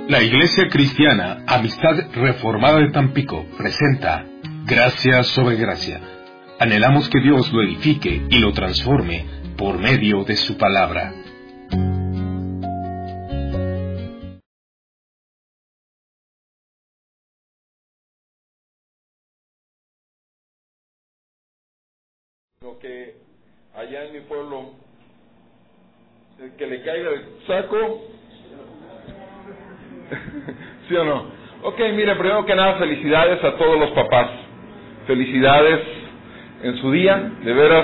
La Iglesia Cristiana Amistad Reformada de Tampico presenta Gracia sobre Gracia. Anhelamos que Dios lo edifique y lo transforme por medio de su palabra. Lo que allá en mi pueblo, el que le caiga el saco, ¿sí o no? Ok, mire, primero que nada, felicidades a todos los papás. Felicidades en su día, de veras,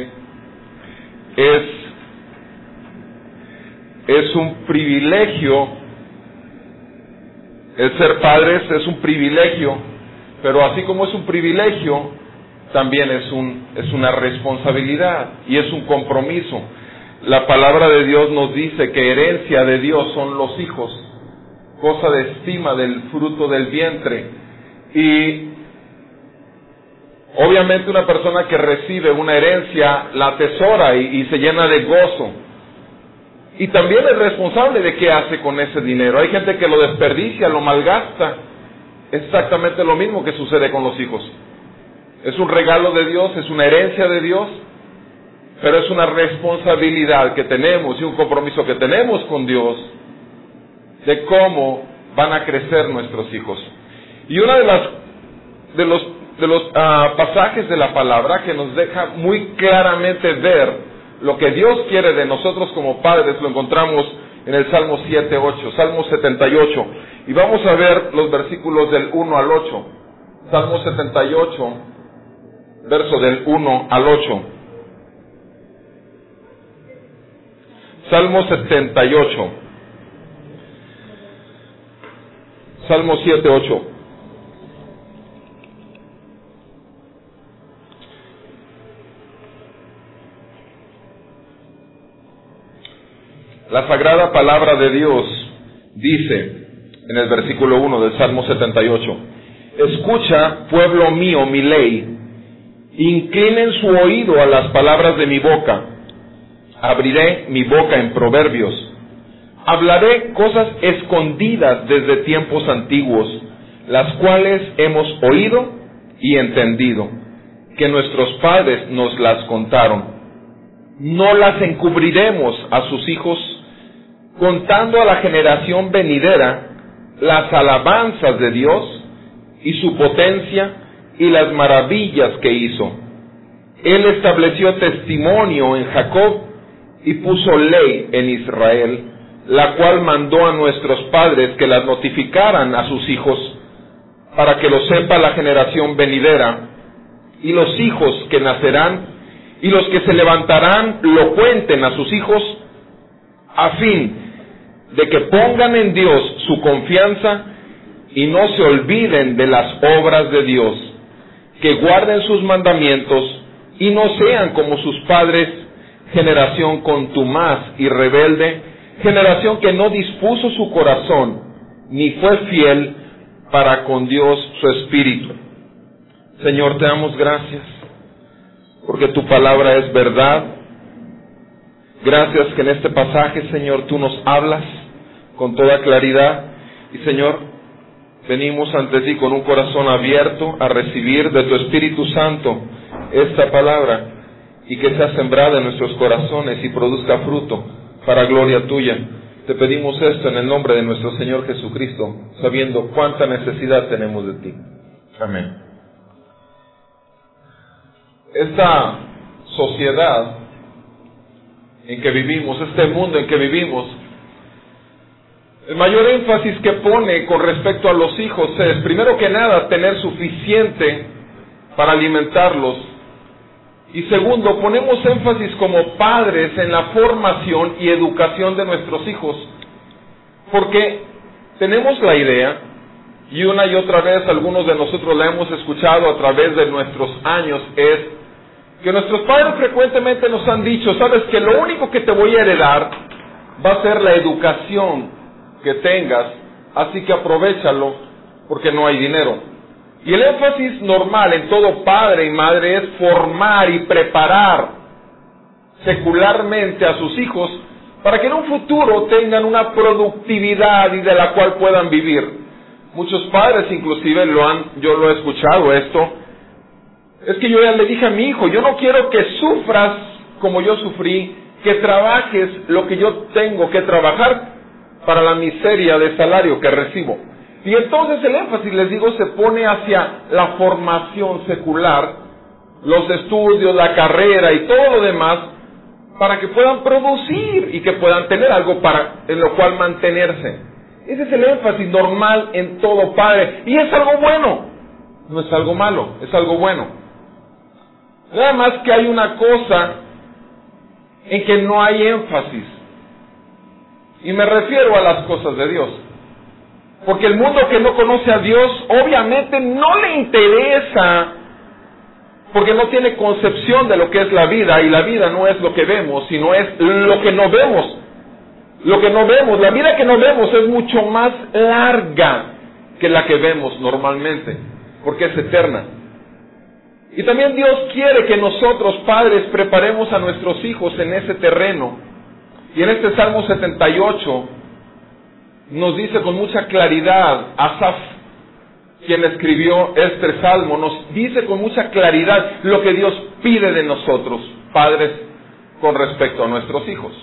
es un privilegio, el ser padres es un privilegio, pero así como es un privilegio, también es una responsabilidad y es un compromiso. La palabra de Dios nos dice que herencia de Dios son los hijos, cosa de estima del fruto del vientre. Y obviamente una persona que recibe una herencia la atesora y se llena de gozo. Y también es responsable de qué hace con ese dinero. Hay gente que lo desperdicia, lo malgasta. Exactamente lo mismo que sucede con los hijos. Es un regalo de Dios, es una herencia de Dios, pero es una responsabilidad que tenemos y un compromiso que tenemos con Dios de cómo van a crecer nuestros hijos. Y uno de los pasajes de la palabra que nos deja muy claramente ver lo que Dios quiere de nosotros como padres, lo encontramos en el Salmo 7:8, Salmo 78, y vamos a ver los versículos del 1 al 8. Salmo 78, verso del 1 al 8. Salmo 78. Salmo 7:8. La sagrada palabra de Dios dice en el versículo 1 del Salmo 78: Escucha, pueblo mío, mi ley, inclinen su oído a las palabras de mi boca. Abriré mi boca en proverbios. Hablaré cosas escondidas desde tiempos antiguos, las cuales hemos oído y entendido, que nuestros padres nos las contaron. No las encubriremos a sus hijos, contando a la generación venidera las alabanzas de Dios y su potencia y las maravillas que hizo. Él estableció testimonio en Jacob y puso ley en Israel, la cual mandó a nuestros padres que las notificaran a sus hijos, para que lo sepa la generación venidera, y los hijos que nacerán, y los que se levantarán lo cuenten a sus hijos, a fin de que pongan en Dios su confianza y no se olviden de las obras de Dios, que guarden sus mandamientos y no sean como sus padres, generación contumaz y rebelde, generación que no dispuso su corazón, ni fue fiel para con Dios su espíritu. Señor, te damos gracias, porque tu palabra es verdad. Gracias que en este pasaje, Señor, tú nos hablas con toda claridad. Y Señor, venimos ante ti con un corazón abierto a recibir de tu Espíritu Santo esta palabra, y que sea sembrada en nuestros corazones y produzca fruto para gloria tuya. Te pedimos esto en el nombre de nuestro Señor Jesucristo, sabiendo cuánta necesidad tenemos de ti. Amén. Esta sociedad en que vivimos, este mundo en que vivimos, el mayor énfasis que pone con respecto a los hijos es, primero que nada, tener suficiente para alimentarlos. Y segundo, ponemos énfasis como padres en la formación y educación de nuestros hijos, porque tenemos la idea, y una y otra vez algunos de nosotros la hemos escuchado a través de nuestros años, es que nuestros padres frecuentemente nos han dicho: sabes que lo único que te voy a heredar va a ser la educación que tengas, así que aprovéchalo porque no hay dinero. Y el énfasis normal en todo padre y madre es formar y preparar secularmente a sus hijos para que en un futuro tengan una productividad y de la cual puedan vivir. Muchos padres inclusive yo lo he escuchado esto, es que yo ya le dije a mi hijo, yo no quiero que sufras como yo sufrí, que trabajes lo que yo tengo que trabajar para la miseria de salario que recibo. Y entonces el énfasis, les digo, se pone hacia la formación secular, los estudios, la carrera y todo lo demás, para que puedan producir y que puedan tener algo en lo cual mantenerse. Ese es el énfasis normal en todo padre. Y es algo bueno, no es algo malo, es algo bueno. Nada más que hay una cosa en que no hay énfasis. Y me refiero a las cosas de Dios. Porque el mundo que no conoce a Dios, obviamente no le interesa, porque no tiene concepción de lo que es la vida, y la vida no es lo que vemos, sino es lo que no vemos. Lo que no vemos, la vida que no vemos es mucho más larga que la que vemos normalmente, porque es eterna. Y también Dios quiere que nosotros, padres, preparemos a nuestros hijos en ese terreno. Y en este Salmo 78 nos dice con mucha claridad, Asaf, quien escribió este salmo, nos dice con mucha claridad lo que Dios pide de nosotros, padres, con respecto a nuestros hijos.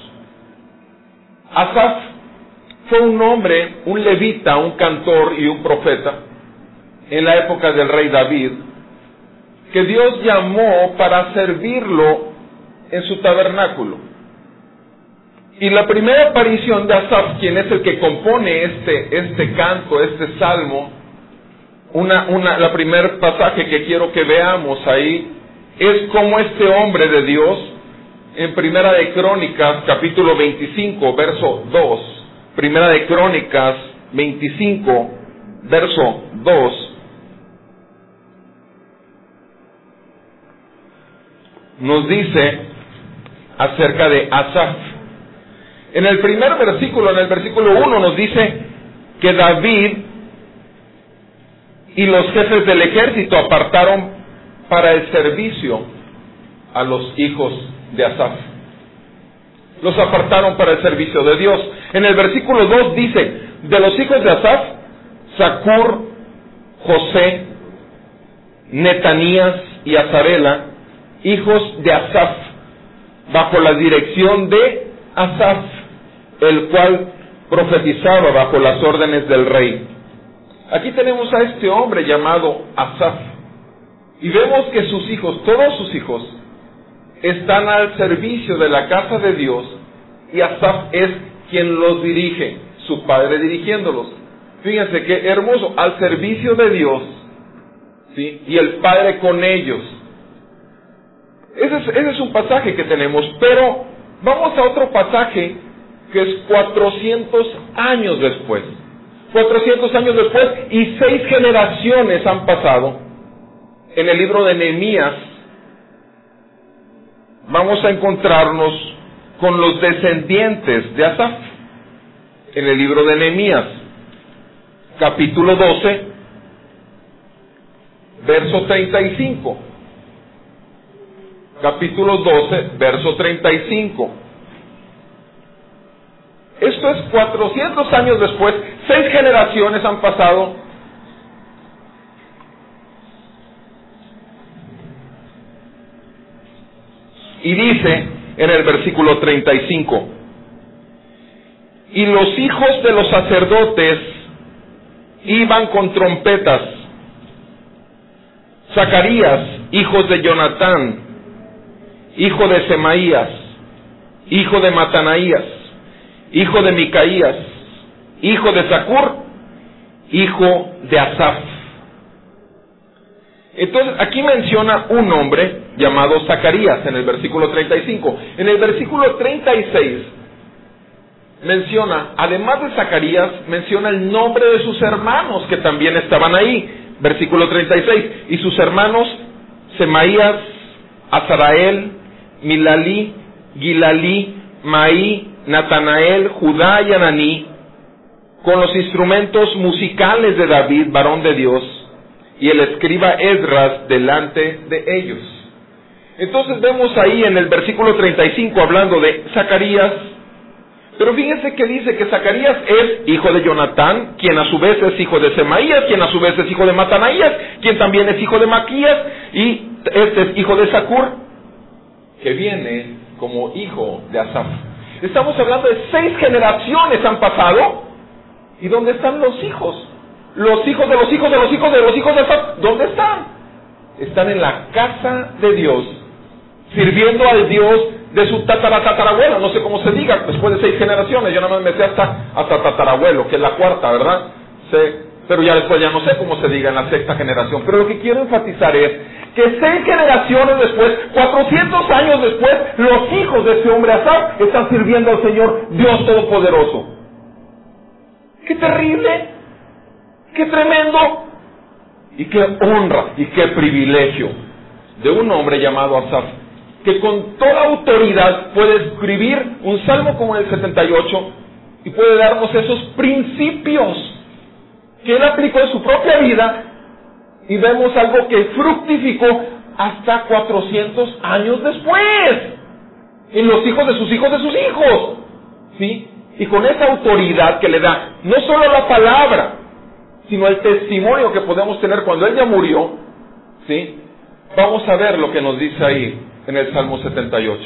Asaf fue un hombre, un levita, un cantor y un profeta en la época del rey David, que Dios llamó para servirlo en su tabernáculo. Y la primera aparición de Asaf, quien es el que compone este canto, este salmo, la primer pasaje que quiero que veamos ahí, es como este hombre de Dios, en Primera de Crónicas, capítulo 25, verso 2, Primera de Crónicas 25, verso 2, nos dice acerca de Asaf. En el primer versículo, en el versículo 1, nos dice que David y los jefes del ejército apartaron para el servicio a los hijos de Asaf. Los apartaron para el servicio de Dios. En el versículo 2 dice, de los hijos de Asaf, Zacur, José, Netanías y Azarela, hijos de Asaf, bajo la dirección de Asaf, el cual profetizaba bajo las órdenes del rey. Aquí tenemos a este hombre llamado Asaf, y vemos que sus hijos, todos sus hijos, están al servicio de la casa de Dios, y Asaf es quien los dirige, su padre dirigiéndolos. Fíjense qué hermoso, al servicio de Dios, ¿sí? Y el padre con ellos. Ese es un pasaje que tenemos, pero vamos a otro pasaje que es 400 años después. 400 años después, y 6 generaciones han pasado. En el libro de Nehemías vamos a encontrarnos con los descendientes de Asaf. En el libro de Nehemías, capítulo 12, verso 35. Capítulo 12, verso 35. Esto es 400 años después, 6 generaciones han pasado. Y dice en el versículo 35, y los hijos de los sacerdotes iban con trompetas, Zacarías, hijos de Jonatán, hijo de Semaías, hijo de Matanaías, hijo de Micaías, hijo de Zacur, hijo de Asaf. Entonces, aquí menciona un hombre llamado Zacarías en el versículo 35. En el versículo 36 menciona, además de Zacarías, menciona el nombre de sus hermanos que también estaban ahí. Versículo 36. Y sus hermanos, Semaías, Azarael, Milalí, Gilalí, Maí, Natanael, Judá y Ananí, con los instrumentos musicales de David, varón de Dios, y el escriba Esdras delante de ellos. Entonces vemos ahí en el versículo 35, hablando de Zacarías, Pero fíjense que dice que Zacarías es hijo de Jonatán, quien a su vez es hijo de Semaías, quien a su vez es hijo de Matanaías, quien también es hijo de Maquías, y este es hijo de Zacur, que viene como hijo de Asaf. Estamos hablando de 6 generaciones han pasado. ¿Y dónde están los hijos? Los hijos de los hijos de los hijos de los hijos de Asaf, ¿dónde están? Están en la casa de Dios, sirviendo al Dios de su tatarabuelo, no sé cómo se diga, después de 6 generaciones, yo nada más me sé hasta tatarabuelo, que es la 4ª, ¿verdad? Pero ya después ya no sé cómo se diga en la 6ª generación, pero lo que quiero enfatizar es que 6 generaciones después, 400 años después, los hijos de ese hombre Asaf están sirviendo al Señor Dios Todopoderoso. ¡Qué terrible! ¡Qué tremendo! Y qué honra y qué privilegio de un hombre llamado Asaf, que con toda autoridad puede escribir un salmo como el 78 y puede darnos esos principios que él aplicó en su propia vida, y vemos algo que fructificó hasta 400 años después en los hijos de sus hijos de sus hijos, ¿sí? Y con esa autoridad que le da no solo la palabra, sino el testimonio que podemos tener cuando él ya murió, ¿sí? Vamos a ver lo que nos dice ahí en el Salmo 78.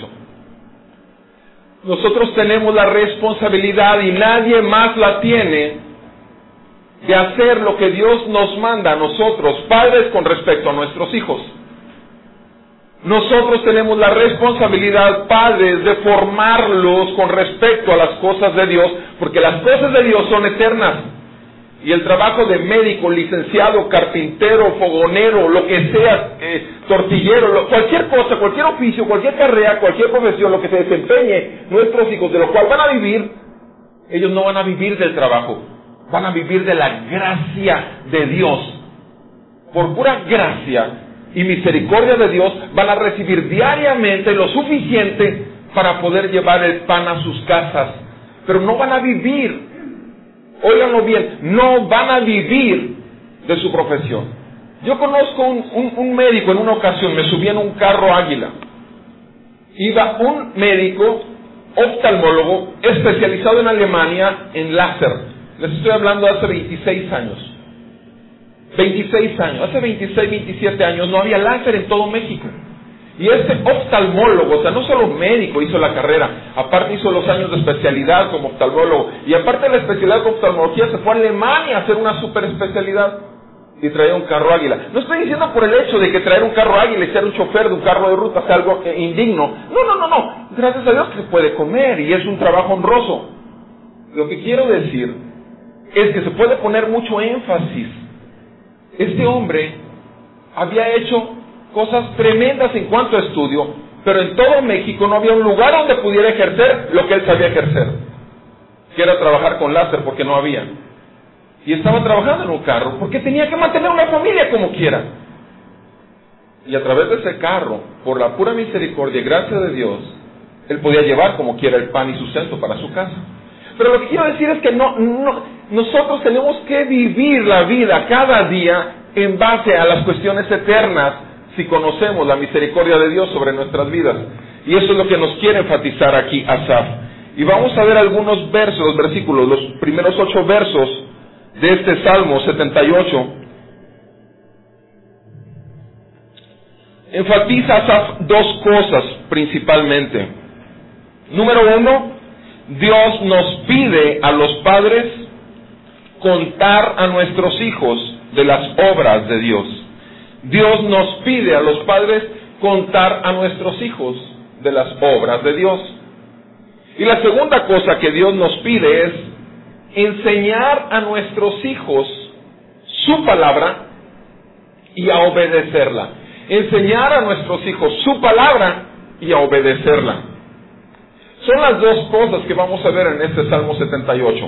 Nosotros tenemos la responsabilidad, y nadie más la tiene, de hacer lo que Dios nos manda a nosotros, padres, con respecto a nuestros hijos. Nosotros tenemos la responsabilidad, padres, de formarlos con respecto a las cosas de Dios, porque las cosas de Dios son eternas. Y el trabajo de médico, licenciado, carpintero, fogonero, lo que sea, tortillero, cualquier cosa, cualquier oficio, cualquier carrera, cualquier profesión, lo que se desempeñe nuestros hijos, de lo cual van a vivir, ellos no van a vivir del trabajo, van a vivir de la gracia de Dios. Por pura gracia y misericordia de Dios van a recibir diariamente lo suficiente para poder llevar el pan a sus casas, pero no van a vivir. Óiganlo bien, no van a vivir de su profesión. Yo conozco un médico, en una ocasión me subí en un carro Águila. Iba un médico oftalmólogo especializado en Alemania en láser. Les estoy hablando de hace 26 años. 26 años, hace 26, 27 años no había láser en todo México. Y este oftalmólogo, o sea, no solo médico hizo la carrera, aparte hizo los años de especialidad como oftalmólogo, y aparte de la especialidad con oftalmología se fue a Alemania a hacer una super especialidad, y traía un carro Águila. No estoy diciendo por el hecho de que traer un carro Águila y ser un chofer de un carro de ruta sea algo indigno. No. Gracias a Dios que se puede comer, y es un trabajo honroso. Lo que quiero decir es que se puede poner mucho énfasis. Este hombre había hecho cosas tremendas en cuanto a estudio, pero en todo México no había un lugar donde pudiera ejercer lo que él sabía ejercer, que era trabajar con láser, porque no había. Y estaba trabajando en un carro, porque tenía que mantener una familia como quiera. Y a través de ese carro, por la pura misericordia y gracia de Dios, él podía llevar como quiera el pan y sustento para su casa. Pero lo que quiero decir es que nosotros tenemos que vivir la vida cada día en base a las cuestiones eternas, si conocemos la misericordia de Dios sobre nuestras vidas. Y eso es lo que nos quiere enfatizar aquí Asaf. Y vamos a ver algunos versos, los versículos, los primeros 8 versos de este Salmo 78. Enfatiza Asaf 2 cosas principalmente. Número 1, Dios nos pide a los padres contar a nuestros hijos de las obras de Dios. Dios nos pide a los padres contar a nuestros hijos de las obras de Dios. Y la segunda cosa que Dios nos pide es enseñar a nuestros hijos su palabra y a obedecerla. Enseñar a nuestros hijos su palabra y a obedecerla. Son las 2 cosas que vamos a ver en este Salmo 78.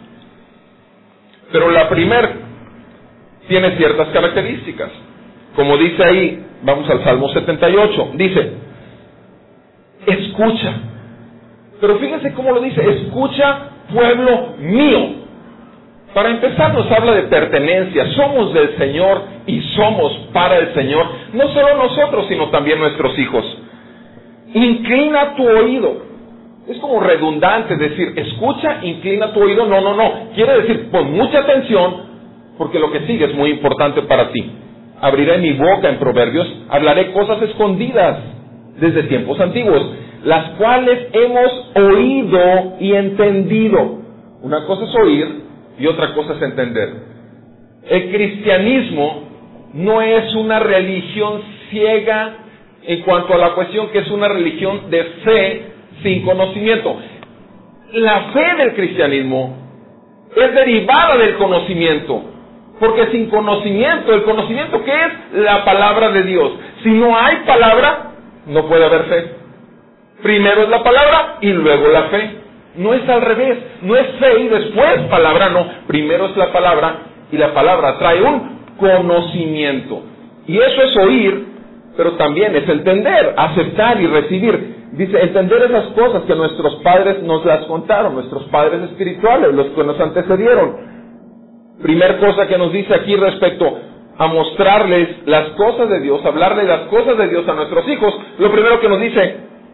Pero la primera tiene ciertas características. Como dice ahí, vamos al Salmo 78, dice, escucha. Pero fíjense cómo lo dice, escucha, pueblo mío. Para empezar nos habla de pertenencia, somos del Señor y somos para el Señor, no solo nosotros, sino también nuestros hijos. Inclina tu oído, Es como redundante decir, escucha, inclina tu oído. No. Quiere decir, pon mucha atención, porque lo que sigue es muy importante para ti. Abriré mi boca en proverbios, hablaré cosas escondidas desde tiempos antiguos, las cuales hemos oído y entendido. Una cosa es oír y otra cosa es entender. El cristianismo no es una religión ciega en cuanto a la cuestión que es una religión de fe sin conocimiento. La fe del cristianismo es derivada del conocimiento, porque sin conocimiento, ¿el conocimiento qué es? La palabra de Dios. Si no hay palabra, no puede haber fe. Primero es la palabra y luego la fe. No es al revés, no es fe y después palabra, no. Primero es la palabra y la palabra trae un conocimiento. Y eso es oír, pero también es entender, aceptar y recibir. Dice, entender esas cosas que nuestros padres nos las contaron, nuestros padres espirituales, los que nos antecedieron. Primer cosa que nos dice aquí respecto a mostrarles las cosas de Dios, hablarles las cosas de Dios a nuestros hijos, lo primero que nos dice,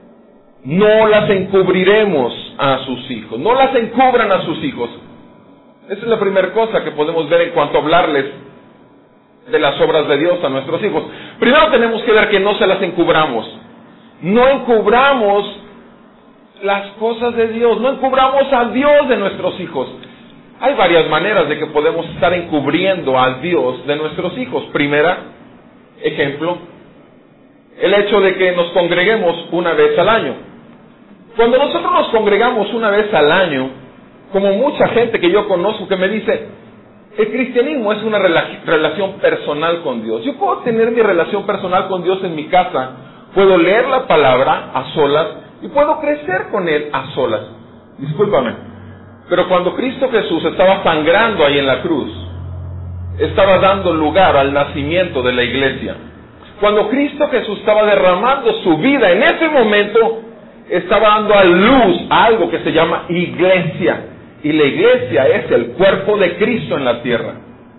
no las encubriremos a sus hijos, no las encubran a sus hijos. Esa es la primera cosa que podemos ver en cuanto a hablarles de las obras de Dios a nuestros hijos. Primero tenemos que ver que no se las encubramos. No encubramos las cosas de Dios, no encubramos a Dios de nuestros hijos. Hay varias maneras de que podemos estar encubriendo a Dios de nuestros hijos. Primera, ejemplo, el hecho de que nos congreguemos una vez al año. Cuando nosotros nos congregamos una vez al año, como mucha gente que yo conozco que me dice, el cristianismo es una relación personal con Dios. Yo puedo tener mi relación personal con Dios en mi casa, puedo leer la palabra a solas y puedo crecer con Él a solas. Discúlpame. Pero cuando Cristo Jesús estaba sangrando ahí en la cruz, estaba dando lugar al nacimiento de la iglesia. Cuando Cristo Jesús estaba derramando su vida, en ese momento estaba dando a luz a algo que se llama iglesia. Y la iglesia es el cuerpo de Cristo en la tierra.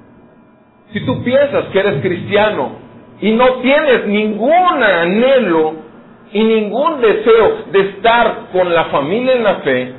Si tú piensas que eres cristiano y no tienes ningún anhelo y ningún deseo de estar con la familia en la fe,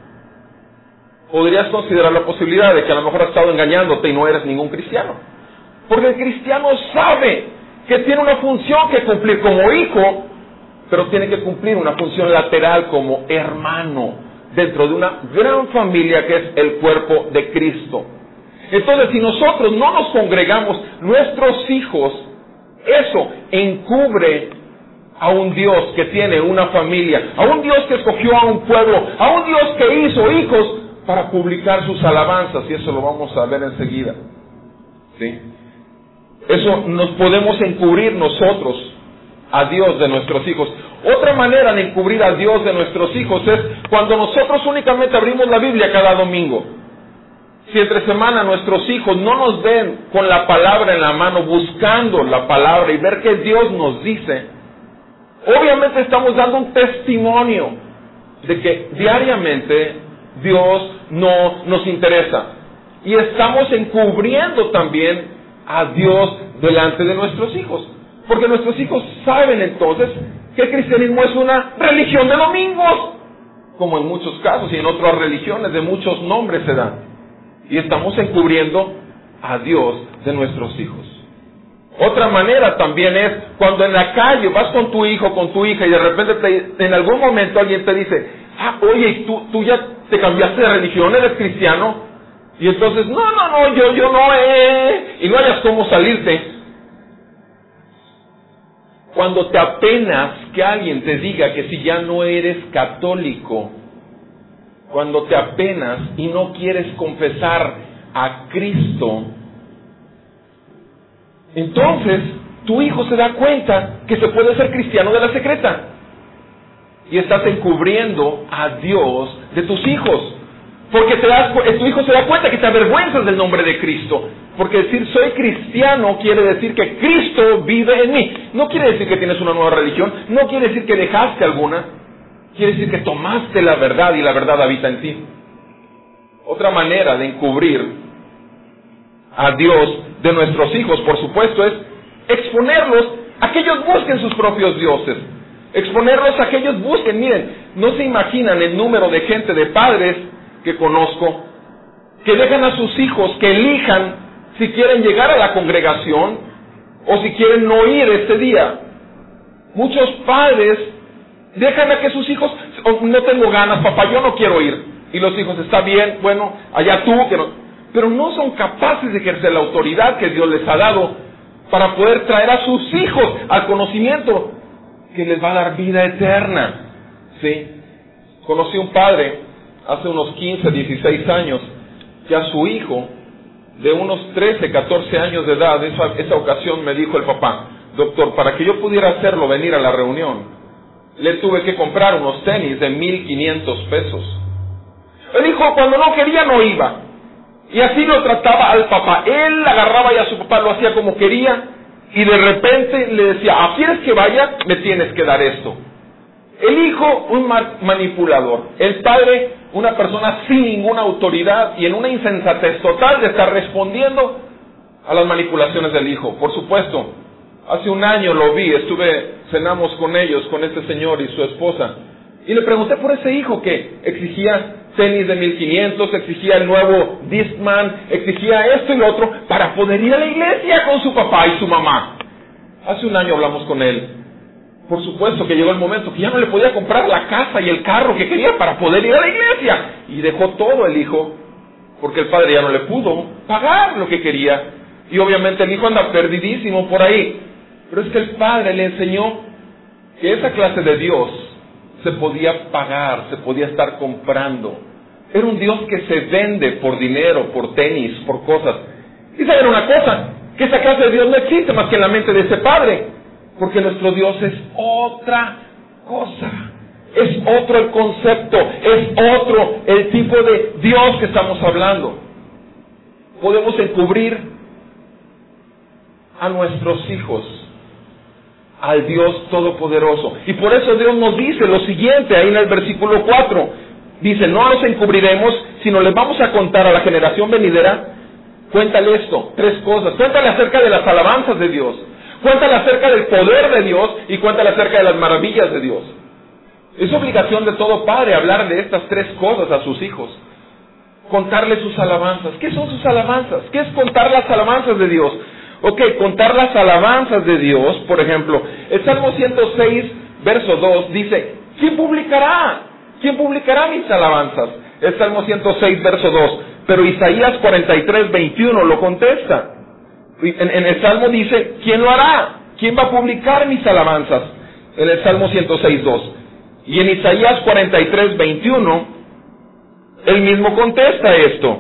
podrías considerar la posibilidad de que a lo mejor has estado engañándote y no eres ningún cristiano. Porque el cristiano sabe que tiene una función que cumplir como hijo, pero tiene que cumplir una función lateral como hermano dentro de una gran familia que es el cuerpo de Cristo. Entonces, si nosotros no nos congregamos, nuestros hijos, eso encubre a un Dios que tiene una familia, a un Dios que escogió a un pueblo, a un Dios que hizo hijos para publicar sus alabanzas, y eso lo vamos a ver enseguida. ¿Sí? Eso nos podemos encubrir nosotros a Dios de nuestros hijos. Otra manera de encubrir a Dios de nuestros hijos es cuando nosotros únicamente abrimos la Biblia cada domingo. Si entre semana nuestros hijos no nos ven con la palabra en la mano, buscando la palabra y ver qué Dios nos dice, obviamente estamos dando un testimonio de que diariamente Dios no nos interesa. Y estamos encubriendo también a Dios delante de nuestros hijos. Porque nuestros hijos saben entonces que el cristianismo es una religión de domingos, como en muchos casos y en otras religiones de muchos nombres se dan. Y estamos encubriendo a Dios de nuestros hijos. Otra manera también es cuando en la calle vas con tu hijo, con tu hija, y de repente en algún momento alguien te dice, oye, tú ya te cambiaste de religión, eres cristiano. Y entonces, no, yo no, y no hayas cómo salirte. Cuando te apenas que alguien te diga que si ya no eres católico, cuando te apenas y no quieres confesar a Cristo, entonces tu hijo se da cuenta que se puede ser cristiano de la secreta. Y estás encubriendo a Dios de tus hijos. Porque tu hijo se da cuenta que te avergüenzas del nombre de Cristo. Porque decir soy cristiano quiere decir que Cristo vive en mí. No quiere decir que tienes una nueva religión. No quiere decir que dejaste alguna. Quiere decir que tomaste la verdad y la verdad habita en ti. Otra manera de encubrir a Dios de nuestros hijos, por supuesto, es exponerlos a que ellos busquen sus propios dioses. Exponerlos a que ellos busquen. Miren, no se imaginan el número de gente, de padres que conozco, que dejan a sus hijos que elijan si quieren llegar a la congregación o si quieren no ir ese día. Muchos padres dejan a que sus hijos, no tengo ganas, papá, yo no quiero ir. Y los hijos, está bien, bueno, allá tú, que no. Pero no son capaces de ejercer la autoridad que Dios les ha dado para poder traer a sus hijos al conocimiento que les va a dar vida eterna. ¿Sí? Conocí un padre hace unos 15, 16 años, que a su hijo, de unos 13, 14 años de edad, esa ocasión me dijo el papá, doctor, para que yo pudiera hacerlo venir a la reunión, le tuve que comprar unos tenis de 1,500 pesos. El hijo, cuando no quería, no iba. Y así lo trataba al papá. Él agarraba y a su papá lo hacía como quería, y de repente le decía, ¿quieres que vaya? Me tienes que dar esto. El hijo, un manipulador. El padre, una persona sin ninguna autoridad y en una insensatez total de estar respondiendo a las manipulaciones del hijo. Por supuesto, hace un año lo vi, cenamos con ellos, con este señor y su esposa, y le pregunté por ese hijo que exigía tenis de 1,500, exigía el nuevo Discman, exigía esto y lo otro para poder ir a la iglesia con su papá y su mamá. Hace un año hablamos con él. Por supuesto que llegó el momento que ya no le podía comprar la casa y el carro que quería para poder ir a la iglesia. Y dejó todo el hijo, porque el padre ya no le pudo pagar lo que quería. Y obviamente el hijo anda perdidísimo por ahí. Pero es que el padre le enseñó que esa clase de Dios se podía pagar, se podía estar comprando. Era un Dios que se vende por dinero, por tenis, por cosas. Y saben una cosa, que esa clase de Dios no existe más que en la mente de ese padre, porque nuestro Dios es otra cosa, es otro el concepto, es otro el tipo de Dios que estamos hablando. Podemos encubrir a nuestros hijos al Dios Todopoderoso. Y por eso Dios nos dice lo siguiente, ahí en el versículo 4. Dice, no los encubriremos, sino les vamos a contar a la generación venidera. Cuéntale esto, 3 cosas. Cuéntale acerca de las alabanzas de Dios. Cuéntale acerca del poder de Dios y cuéntale acerca de las maravillas de Dios. Es obligación de todo padre hablar de estas 3 cosas a sus hijos. Contarle sus alabanzas. ¿Qué son sus alabanzas? ¿Qué es contar las alabanzas de Dios? Ok, contar las alabanzas de Dios, por ejemplo, el Salmo 106, verso 2, dice, ¿quién publicará? ¿Quién publicará mis alabanzas? El Salmo 106, verso 2, pero Isaías 43, 21 lo contesta. En el Salmo dice, ¿quién lo hará? ¿Quién va a publicar mis alabanzas? En el Salmo 106, 2. Y en Isaías 43, 21, él mismo contesta esto.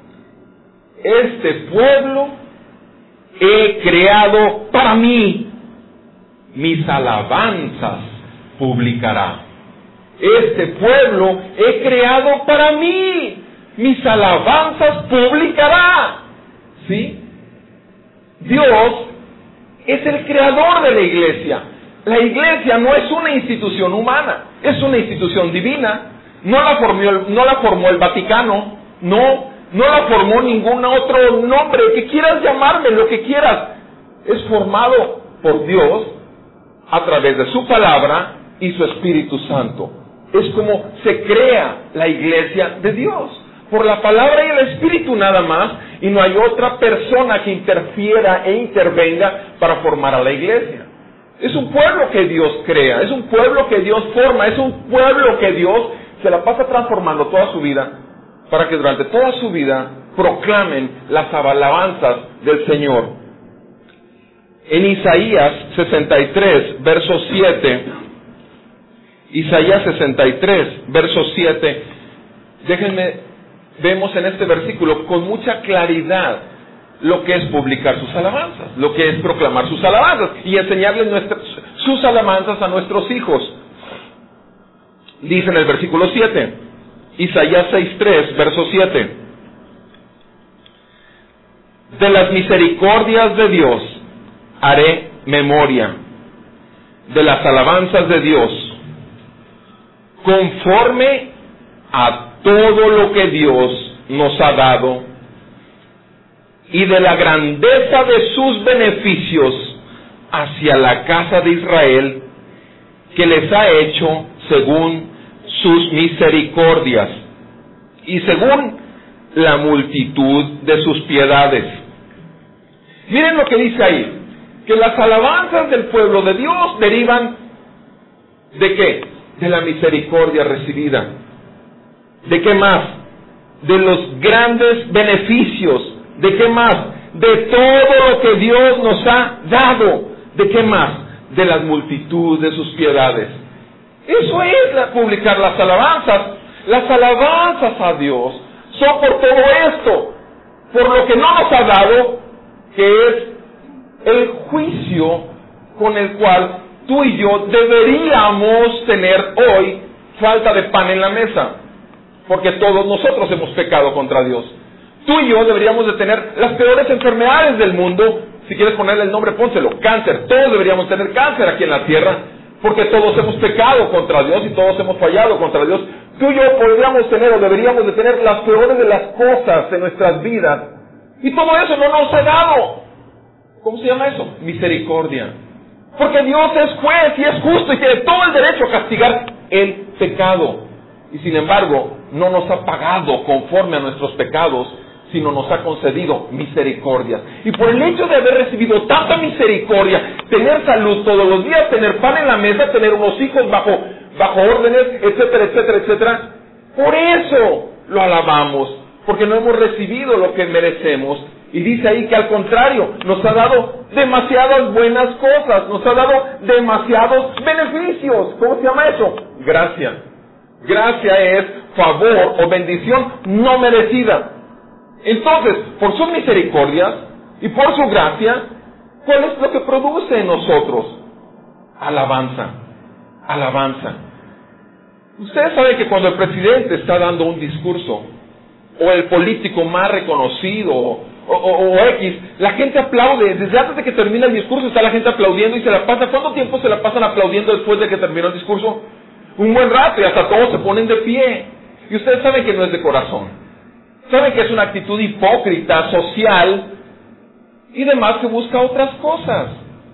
Este pueblo he creado para mí, mis alabanzas publicará. Este pueblo he creado para mí, mis alabanzas publicará. ¿Sí? Dios es el creador de la iglesia. La iglesia no es una institución humana, es una institución divina. No la formó el Vaticano, no la formó ningún otro nombre, que quieras llamarme, lo que quieras. Es formado por Dios a través de su palabra y su Espíritu Santo. Es como se crea la iglesia de Dios, por la palabra y el Espíritu nada más, y no hay otra persona que interfiera e intervenga para formar a la iglesia. Es un pueblo que Dios crea, es un pueblo que Dios forma, es un pueblo que Dios se la pasa transformando toda su vida, para que durante toda su vida proclamen las alabanzas del Señor. En Isaías 63, verso 7, Isaías 63, verso 7, vemos en este versículo con mucha claridad lo que es publicar sus alabanzas, lo que es proclamar sus alabanzas y enseñarles sus alabanzas a nuestros hijos. Dice en el versículo 7, Isaías 6:3, verso 7. De las misericordias de Dios haré memoria, de las alabanzas de Dios, conforme a todo lo que Dios nos ha dado, y de la grandeza de sus beneficios hacia la casa de Israel, que les ha hecho según sus misericordias y según la multitud de sus piedades. Miren lo que dice ahí, que las alabanzas del pueblo de Dios derivan ¿de qué? De la misericordia recibida. ¿De qué más? De los grandes beneficios. ¿De qué más? De todo lo que Dios nos ha dado. ¿De qué más? De la multitud de sus piedades. Eso es publicar las alabanzas. Las alabanzas a Dios son por todo esto, por lo que no nos ha dado, que es el juicio con el cual tú y yo deberíamos tener hoy falta de pan en la mesa, porque todos nosotros hemos pecado contra Dios. Tú y yo deberíamos de tener las peores enfermedades del mundo. Si quieres ponerle el nombre, pónselo, cáncer. Todos deberíamos tener cáncer aquí en la tierra, porque todos hemos pecado contra Dios y todos hemos fallado contra Dios. Tú y yo podríamos tener o deberíamos de tener las peores de las cosas en nuestras vidas, y todo eso no nos ha dado. ¿Cómo se llama eso? Misericordia. Porque Dios es juez y es justo y tiene todo el derecho a castigar el pecado. Y sin embargo, no nos ha pagado conforme a nuestros pecados, sino nos ha concedido misericordia. Y por el hecho de haber recibido tanta misericordia, tener salud todos los días, tener pan en la mesa, tener unos hijos bajo órdenes, etcétera, etcétera, etcétera, por eso lo alabamos, porque no hemos recibido lo que merecemos. Y dice ahí que al contrario, nos ha dado demasiadas buenas cosas, nos ha dado demasiados beneficios. ¿Cómo se llama eso? Gracia. Gracia es favor o bendición no merecida. Entonces, por sus misericordias y por su gracia, ¿cuál es lo que produce en nosotros? Alabanza. Alabanza. Ustedes saben que cuando el presidente está dando un discurso, o el político más reconocido, o X, la gente aplaude. Desde antes de que termine el discurso está la gente aplaudiendo y se la pasa. ¿Cuánto tiempo se la pasan aplaudiendo después de que terminó el discurso? Un buen rato, y hasta todos se ponen de pie. Y ustedes saben que no es de corazón. Saben que es una actitud hipócrita, social, y demás, que busca otras cosas.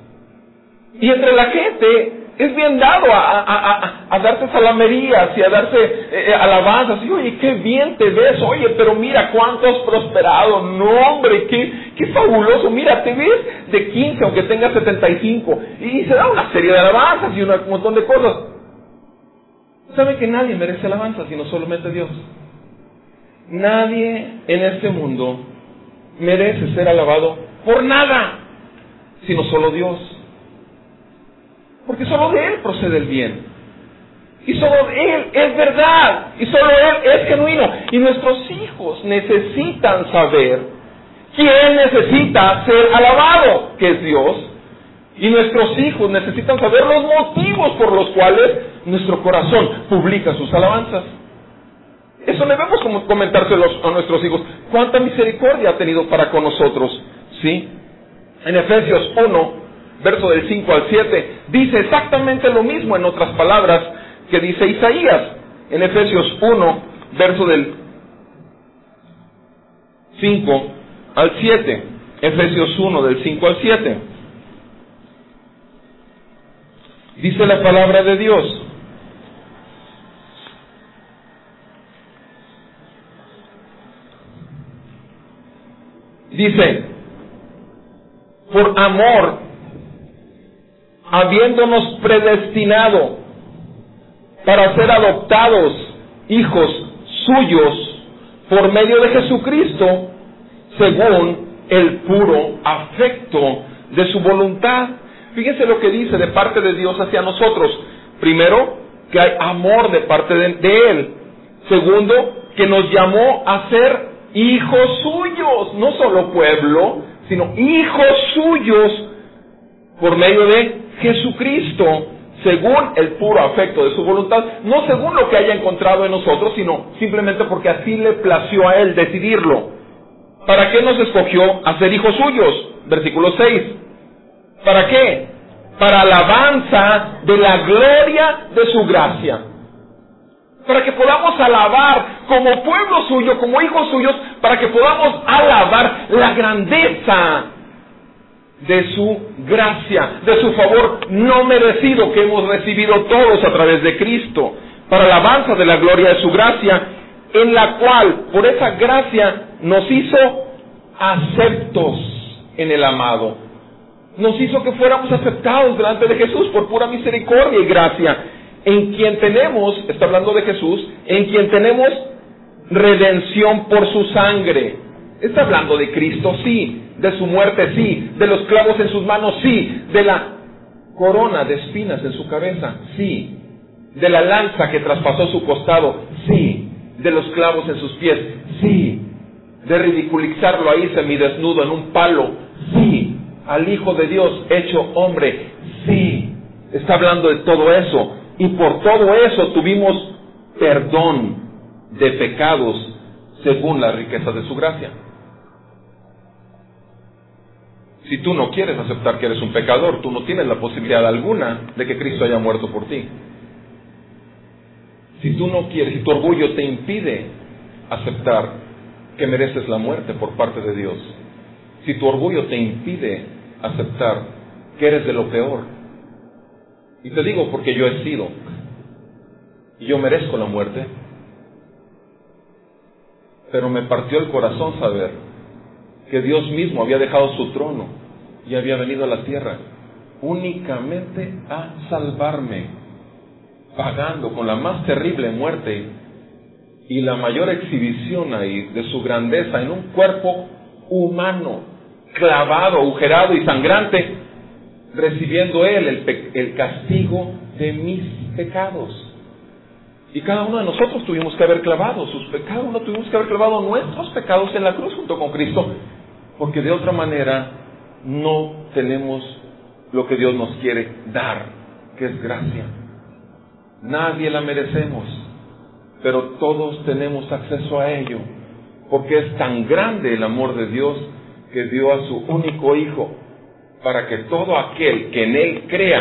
Y entre la gente es bien dado a darse salamerías y a darse alabanzas. Y oye, qué bien te ves, oye, pero mira cuánto has prosperado. No, hombre, qué fabuloso. Mira, te ves de 15, aunque tengas 75. Y se da una serie de alabanzas y un montón de cosas. ¿Saben que nadie merece alabanzas sino solamente Dios? Nadie en este mundo merece ser alabado por nada, sino solo Dios. Porque solo de Él procede el bien. Y solo Él es verdad. Y solo Él es genuino. Y nuestros hijos necesitan saber quién necesita ser alabado, que es Dios. Y nuestros hijos necesitan saber los motivos por los cuales nuestro corazón publica sus alabanzas. Eso debemos comentárselos a nuestros hijos. ¿Cuánta misericordia ha tenido para con nosotros? ¿Sí? En Efesios 1, verso del 5 al 7, dice exactamente lo mismo, en otras palabras, que dice Isaías. En Efesios 1, verso del 5 al 7. Efesios 1, del 5 al 7. Dice la palabra de Dios: dice, por amor, habiéndonos predestinado para ser adoptados hijos suyos por medio de Jesucristo, según el puro afecto de su voluntad. Fíjense lo que dice de parte de Dios hacia nosotros. Primero, que hay amor de parte de Él. Segundo, que nos llamó a ser hijos suyos, no solo pueblo, sino hijos suyos por medio de Jesucristo, según el puro afecto de su voluntad, no según lo que haya encontrado en nosotros, sino simplemente porque así le plació a Él decidirlo. ¿Para qué nos escogió a ser hijos suyos? Versículo 6. ¿Para qué? Para alabanza de la gloria de su gracia. Para que podamos alabar como pueblo suyo, como hijos suyos, para que podamos alabar la grandeza de su gracia, de su favor no merecido que hemos recibido todos a través de Cristo. para alabanza de la gloria de su gracia, en la cual, por esa gracia, nos hizo aceptos en el amado. Nos hizo que fuéramos aceptados delante de Jesús por pura misericordia y gracia, en quien tenemos, está hablando de Jesús, en quien tenemos redención por su sangre. Está hablando de Cristo, sí, de su muerte, sí, de los clavos en sus manos, sí, de la corona de espinas en su cabeza, sí, de la lanza que traspasó su costado, sí, de los clavos en sus pies, sí, de ridiculizarlo ahí semidesnudo en un palo, sí, al Hijo de Dios hecho hombre, sí. Está hablando de todo eso, y por todo eso tuvimos perdón de pecados según las riquezas de su gracia. Si tú no quieres aceptar que eres un pecador, tú no tienes la posibilidad alguna de que Cristo haya muerto por ti. Si tú no quieres, si tu orgullo te impide aceptar que mereces la muerte por parte de Dios, si tu orgullo te impide aceptar que eres de lo peor, y te digo porque yo he sido, y yo merezco la muerte, pero me partió el corazón saber que Dios mismo había dejado su trono y había venido a la tierra únicamente a salvarme, pagando con la más terrible muerte y la mayor exhibición ahí de su grandeza en un cuerpo humano, clavado, agujerado y sangrante, recibiendo Él el castigo de mis pecados. Y cada uno de nosotros tuvimos que haber clavado sus pecados, cada uno tuvimos que haber clavado nuestros pecados en la cruz junto con Cristo, porque de otra manera no tenemos lo que Dios nos quiere dar, que es gracia. Nadie la merecemos, pero todos tenemos acceso a ello, porque es tan grande el amor de Dios que dio a su único Hijo, para que todo aquel que en Él crea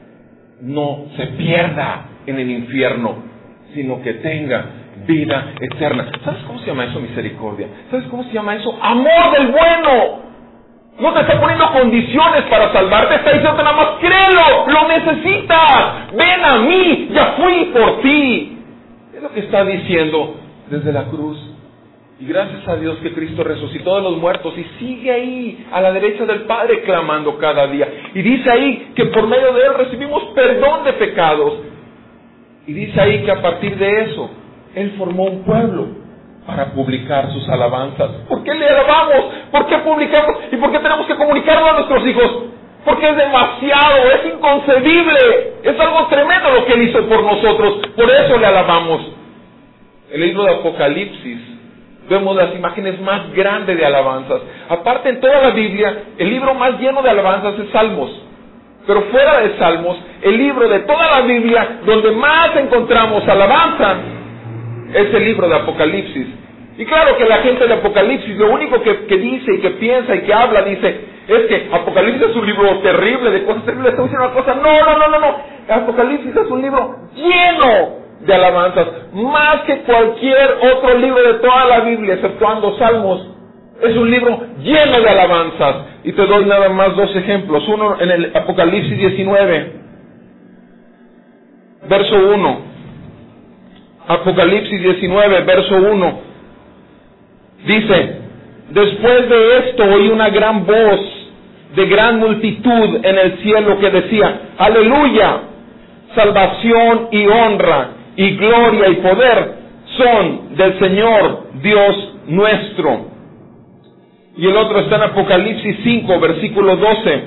no se pierda en el infierno, sino que tenga vida eterna. ¿Sabes cómo se llama eso? Misericordia. ¿Sabes cómo se llama eso? ¡Amor del bueno! No te está poniendo condiciones para salvarte, está diciendo nada más, créelo, lo necesitas, ven a mí, ya fui por ti. Es lo que está diciendo desde la cruz. Y gracias a Dios que Cristo resucitó de los muertos y sigue ahí a la derecha del Padre clamando cada día. Y dice ahí que por medio de Él recibimos perdón de pecados. Y dice ahí que a partir de eso Él formó un pueblo para publicar sus alabanzas. ¿Por qué le alabamos? ¿Por qué publicamos? ¿Y por qué tenemos que comunicarlo a nuestros hijos? Porque es demasiado, es inconcebible, es algo tremendo lo que Él hizo por nosotros. Por eso le alabamos. En el libro de Apocalipsis vemos las imágenes más grandes de alabanzas. Aparte, en toda la Biblia, el libro más lleno de alabanzas es Salmos. Pero fuera de Salmos, el libro de toda la Biblia donde más encontramos alabanza es el libro de Apocalipsis. Y claro que la gente de Apocalipsis lo único que dice y que piensa y que habla, dice, es que Apocalipsis es un libro terrible, de cosas terribles. Está diciendo una cosa, no. Apocalipsis es un libro lleno de alabanzas, más que cualquier otro libro de toda la Biblia, exceptuando Salmos. Es un libro lleno de alabanzas. Y te doy nada más dos ejemplos. Uno en el Apocalipsis 19, verso 1. Apocalipsis 19, verso 1. Dice, después de esto oí una gran voz de gran multitud en el cielo que decía, aleluya, salvación y honra y gloria y poder son del Señor Dios nuestro. Y el otro está en Apocalipsis 5, versículo 12.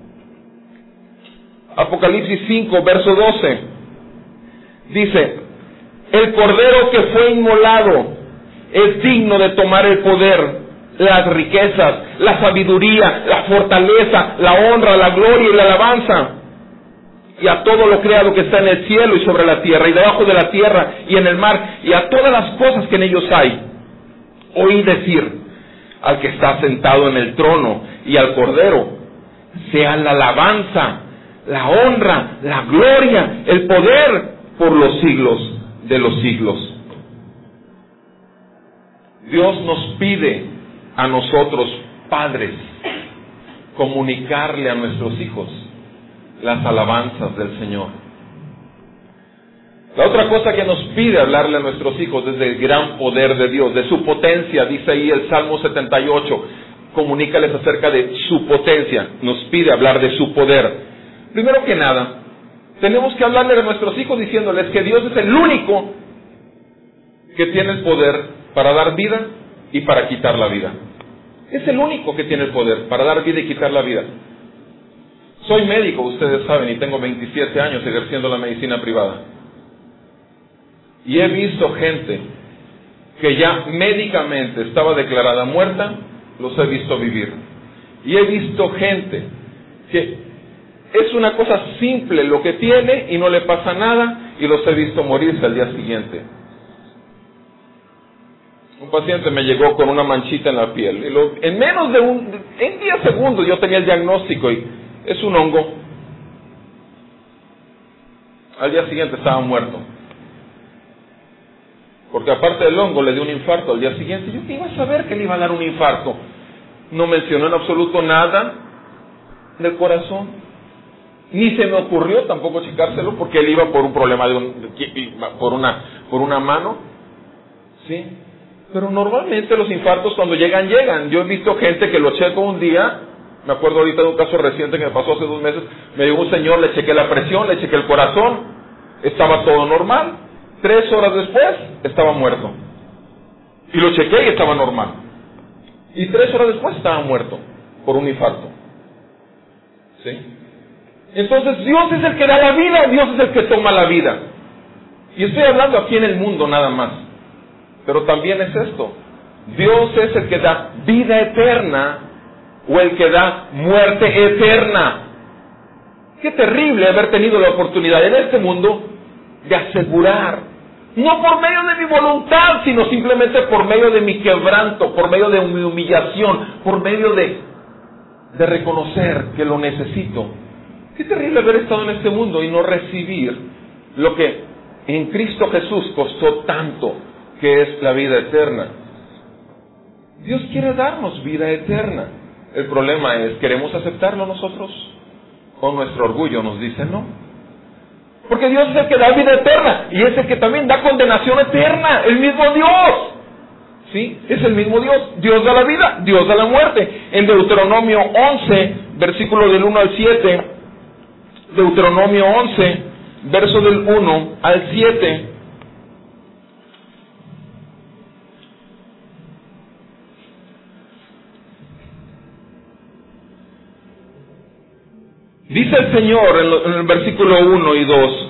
Apocalipsis 5, verso 12. Dice, el Cordero que fue inmolado es digno de tomar el poder, las riquezas, la sabiduría, la fortaleza, la honra, la gloria y la alabanza. Y a todo lo creado que está en el cielo y sobre la tierra, y debajo de la tierra y en el mar, y a todas las cosas que en ellos hay. Oí decir al que está sentado en el trono y al Cordero, sea la alabanza, la honra, la gloria, el poder por los siglos de los siglos. Dios nos pide a nosotros, padres, comunicarle a nuestros hijos las alabanzas del Señor. La otra cosa que nos pide hablarle a nuestros hijos es del gran poder de Dios, de su potencia. Dice ahí el Salmo 78, comunícales acerca de su potencia. Nos pide hablar de su poder. Primero que nada, tenemos que hablarle a nuestros hijos diciéndoles que Dios es el único que tiene el poder para dar vida y para quitar la vida. Es el único que tiene el poder para dar vida y quitar la vida. Soy médico, ustedes saben, y tengo 27 años ejerciendo la medicina privada. Y he visto gente que ya médicamente estaba declarada muerta, los he visto vivir. Y he visto gente que es una cosa simple lo que tiene y no le pasa nada, y los he visto morirse al día siguiente. Un paciente me llegó con una manchita en la piel. Y en menos de en 10 segundos yo tenía el diagnóstico y es un hongo. Al día siguiente estaba muerto. Porque aparte del hongo le dio un infarto al día siguiente. Yo iba a saber que le iba a dar un infarto. No mencionó en absoluto nada del corazón. Ni se me ocurrió tampoco checárselo porque él iba por un problema por una mano. ¿Sí? Pero normalmente los infartos cuando llegan. Yo he visto gente que lo checo un día. Me acuerdo ahorita de un caso reciente que me pasó hace 2 meses. Me llegó un señor, le chequé la presión, le chequé el corazón. Estaba todo normal. 3 horas después estaba muerto. Y lo chequé y estaba normal. Y 3 horas después estaba muerto por un infarto. ¿Sí? Entonces Dios es el que da la vida, Dios es el que toma la vida. Y estoy hablando aquí en el mundo nada más. Pero también es esto. Dios es el que da vida eterna o el que da muerte eterna. Qué terrible haber tenido la oportunidad en este mundo de asegurar, no por medio de mi voluntad, sino simplemente por medio de mi quebranto, por medio de mi humillación, por medio de reconocer que lo necesito. Qué terrible haber estado en este mundo y no recibir lo que en Cristo Jesús costó tanto, que es la vida eterna. Dios quiere darnos vida eterna. El problema es, ¿queremos aceptarlo nosotros? ¿O nuestro orgullo nos dice no? Porque Dios es el que da vida eterna y es el que también da condenación eterna. El mismo Dios. ¿Sí? Es el mismo Dios. Dios da la vida, Dios da la muerte. En Deuteronomio 11, versículo del 1 al 7. Deuteronomio 11, verso del 1 al 7. Dice el Señor en el versículo 1 y 2.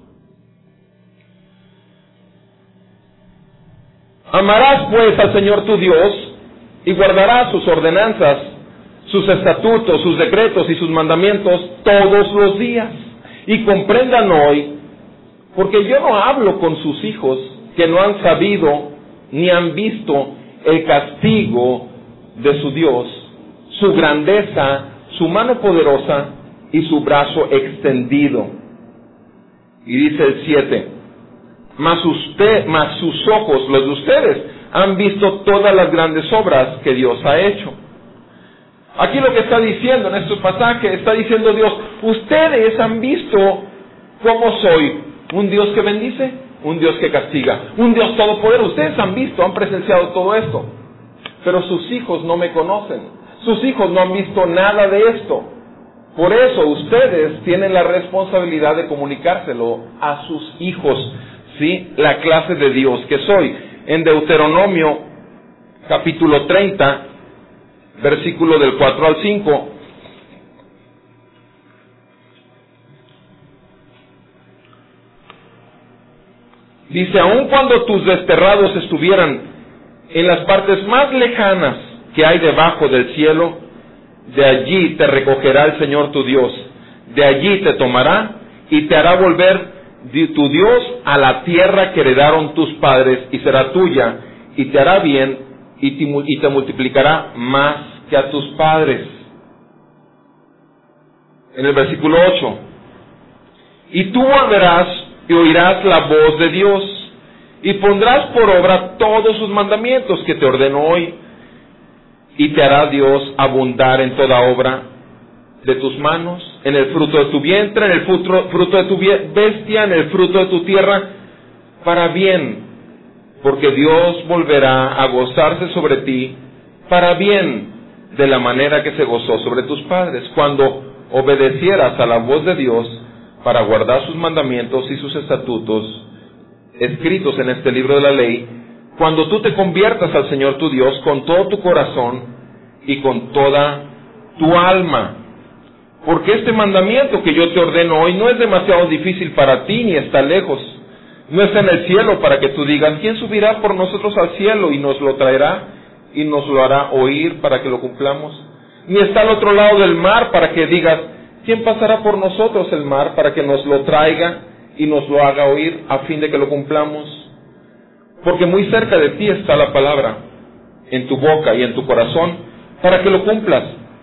Amarás pues al Señor tu Dios y guardarás sus ordenanzas, sus estatutos, sus decretos y sus mandamientos todos los días. Y comprendan hoy, porque yo no hablo con sus hijos que no han sabido ni han visto el castigo de su Dios, su grandeza, su mano poderosa y su brazo extendido. Y dice el 7, mas sus ojos, los de ustedes, han visto todas las grandes obras que Dios ha hecho. Aquí lo que está diciendo en estos pasajes, está diciendo Dios, ustedes han visto cómo soy, un Dios que bendice, un Dios que castiga, un Dios todopoderoso. Ustedes han visto, han presenciado todo esto, pero sus hijos no me conocen, sus hijos no han visto nada de esto. Por eso ustedes tienen la responsabilidad de comunicárselo a sus hijos, ¿sí? La clase de Dios que soy. En Deuteronomio capítulo 30, versículo del 4 al 5. Dice, aun cuando tus desterrados estuvieran en las partes más lejanas que hay debajo del cielo, de allí te recogerá el Señor tu Dios, de allí te tomará y te hará volver tu Dios a la tierra que heredaron tus padres y será tuya y te hará bien y te multiplicará más que a tus padres. En el versículo 8, y tú volverás y oirás la voz de Dios y pondrás por obra todos sus mandamientos que te ordeno hoy. Y te hará Dios abundar en toda obra de tus manos, en el fruto de tu vientre, en el fruto de tu bestia, en el fruto de tu tierra, para bien, porque Dios volverá a gozarse sobre ti para bien, de la manera que se gozó sobre tus padres, cuando obedecieras a la voz de Dios para guardar sus mandamientos y sus estatutos escritos en este libro de la ley, cuando tú te conviertas al Señor tu Dios con todo tu corazón y con toda tu alma. Porque este mandamiento que yo te ordeno hoy no es demasiado difícil para ti, ni está lejos. No está en el cielo para que tú digas, ¿quién subirá por nosotros al cielo y nos lo traerá y nos lo hará oír para que lo cumplamos? Ni está al otro lado del mar para que digas, ¿quién pasará por nosotros el mar para que nos lo traiga y nos lo haga oír a fin de que lo cumplamos? Porque muy cerca de ti está la palabra, en tu boca y en tu corazón, para que lo cumplas.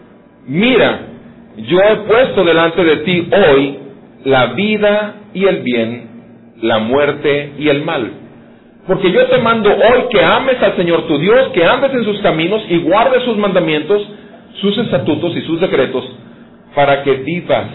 Mira, yo he puesto delante de ti hoy la vida y el bien, la muerte y el mal. Porque yo te mando hoy que ames al Señor tu Dios, que andes en sus caminos y guardes sus mandamientos, sus estatutos y sus decretos, para que vivas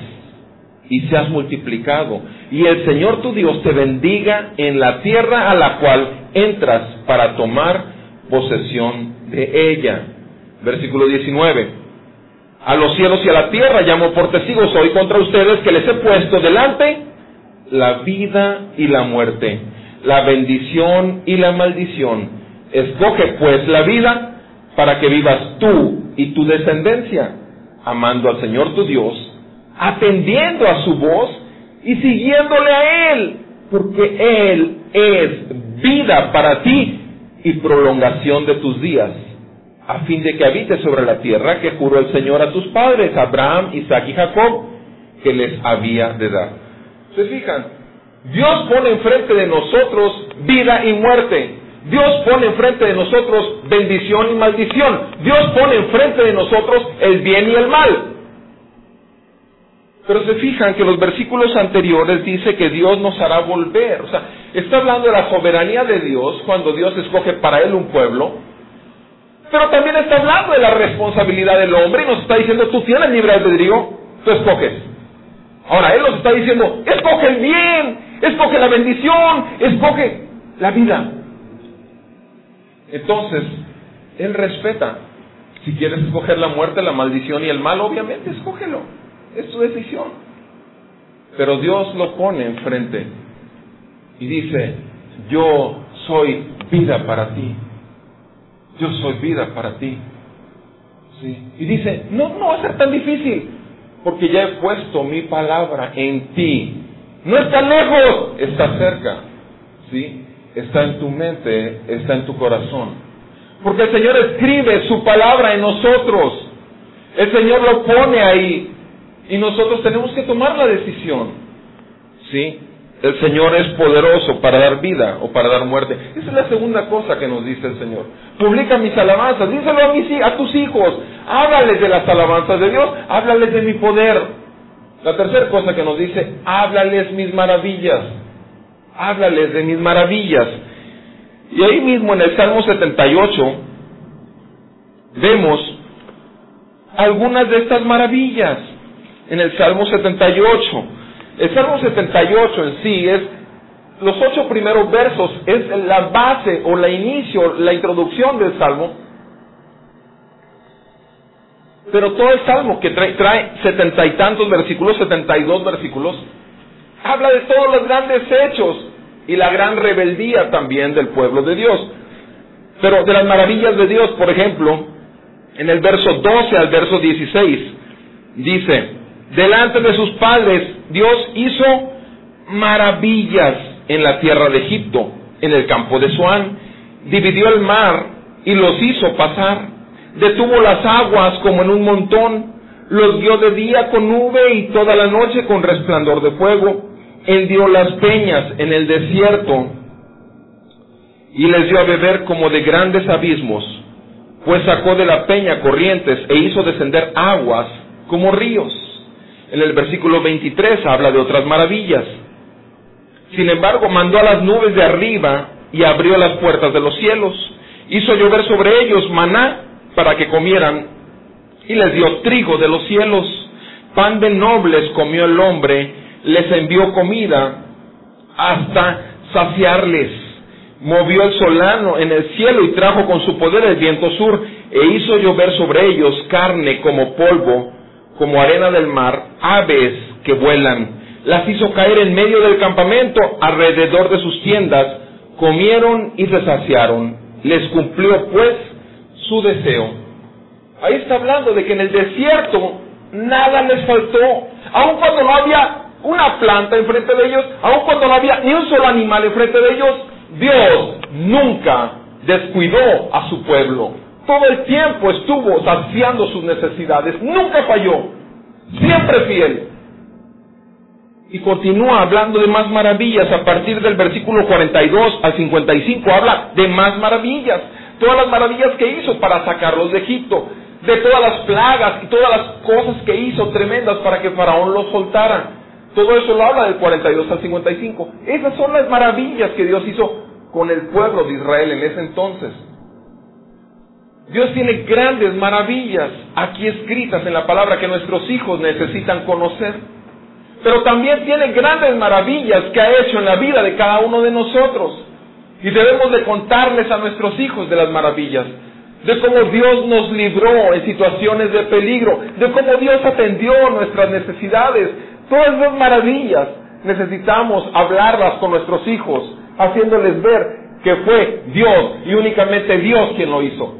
y seas multiplicado, y el Señor tu Dios te bendiga en la tierra a la cual entras para tomar posesión de ella. Versículo 19. A los cielos y a la tierra llamo por testigos hoy contra ustedes que les he puesto delante la vida y la muerte, la bendición y la maldición. Escoge pues la vida para que vivas tú y tu descendencia, amando al Señor tu Dios, atendiendo a su voz y siguiéndole a Él, porque Él es vida para ti y prolongación de tus días, a fin de que habites sobre la tierra que juró el Señor a tus padres, Abraham, Isaac y Jacob, que les había de dar. ¿Se fijan? Dios pone enfrente de nosotros vida y muerte. Dios pone enfrente de nosotros bendición y maldición. Dios pone enfrente de nosotros el bien y el mal. Pero se fijan que los versículos anteriores dice que Dios nos hará volver. O sea, está hablando de la soberanía de Dios cuando Dios escoge para Él un pueblo. Pero también está hablando de la responsabilidad del hombre y nos está diciendo, tú tienes libre albedrío, tú escoges. Ahora, Él nos está diciendo, escoge el bien, escoge la bendición, escoge la vida. Entonces, Él respeta. Si quieres escoger la muerte, la maldición y el mal, obviamente escógelo. Es tu decisión. Pero Dios lo pone enfrente y dice, yo soy vida para ti. Yo soy vida para ti. ¿Sí? Y dice, no va a ser tan difícil, porque ya he puesto mi palabra en ti. No está lejos, está cerca. ¿Sí? Está en tu mente, está en tu corazón. Porque el Señor escribe su palabra en nosotros. El Señor lo pone ahí. Y nosotros tenemos que tomar la decisión. ¿Sí? El Señor es poderoso para dar vida o para dar muerte. Esa es la segunda cosa que nos dice el Señor. Publica mis alabanzas, díselo a tus hijos. Háblales de las alabanzas de Dios, háblales de mi poder. La tercera cosa que nos dice, háblales mis maravillas. Háblales de mis maravillas. Y ahí mismo en el Salmo 78 vemos algunas de estas maravillas. En el Salmo 78. El Salmo 78 en sí es, los 8 primeros versos, es la base o la inicio, la introducción del Salmo. Pero todo el Salmo, que trae 70 y tantos versículos, 72 versículos, habla de todos los grandes hechos y la gran rebeldía también del pueblo de Dios. Pero de las maravillas de Dios, por ejemplo, en el verso 12 al verso 16, dice, delante de sus padres Dios hizo maravillas en la tierra de Egipto, en el campo de Zoán, dividió el mar y los hizo pasar, detuvo las aguas como en un montón, los guió de día con nube y toda la noche con resplandor de fuego, hendió las peñas en el desierto y les dio a beber como de grandes abismos, pues sacó de la peña corrientes e hizo descender aguas como ríos. En el versículo 23 habla de otras maravillas. Sin embargo, mandó a las nubes de arriba y abrió las puertas de los cielos. Hizo llover sobre ellos maná para que comieran y les dio trigo de los cielos pan de nobles comió el hombre, les envió comida hasta saciarles. Movió el solano en el cielo y trajo con su poder el viento sur, e hizo llover sobre ellos carne como polvo, como arena del mar, aves que vuelan. Las hizo caer en medio del campamento, alrededor de sus tiendas, comieron y se saciaron. Les cumplió pues su deseo. Ahí está hablando de que en el desierto nada les faltó, aun cuando no había una planta enfrente de ellos, aun cuando no había ni un solo animal enfrente de ellos, Dios nunca descuidó a su pueblo. Todo el tiempo estuvo saciando sus necesidades, nunca falló, siempre fiel. Y continúa hablando de más maravillas. A partir del versículo 42 al 55 habla de más maravillas, todas las maravillas que hizo para sacarlos de Egipto, de todas las plagas y todas las cosas que hizo tremendas para que Faraón los soltara. Todo eso lo habla del 42 al 55. Esas son las maravillas que Dios hizo con el pueblo de Israel en ese entonces. Dios tiene grandes maravillas aquí escritas en la palabra que nuestros hijos necesitan conocer. Pero también tiene grandes maravillas que ha hecho en la vida de cada uno de nosotros. Y debemos de contarles a nuestros hijos de las maravillas, de cómo Dios nos libró en situaciones de peligro, de cómo Dios atendió nuestras necesidades. Todas esas maravillas necesitamos hablarlas con nuestros hijos, haciéndoles ver que fue Dios y únicamente Dios quien lo hizo.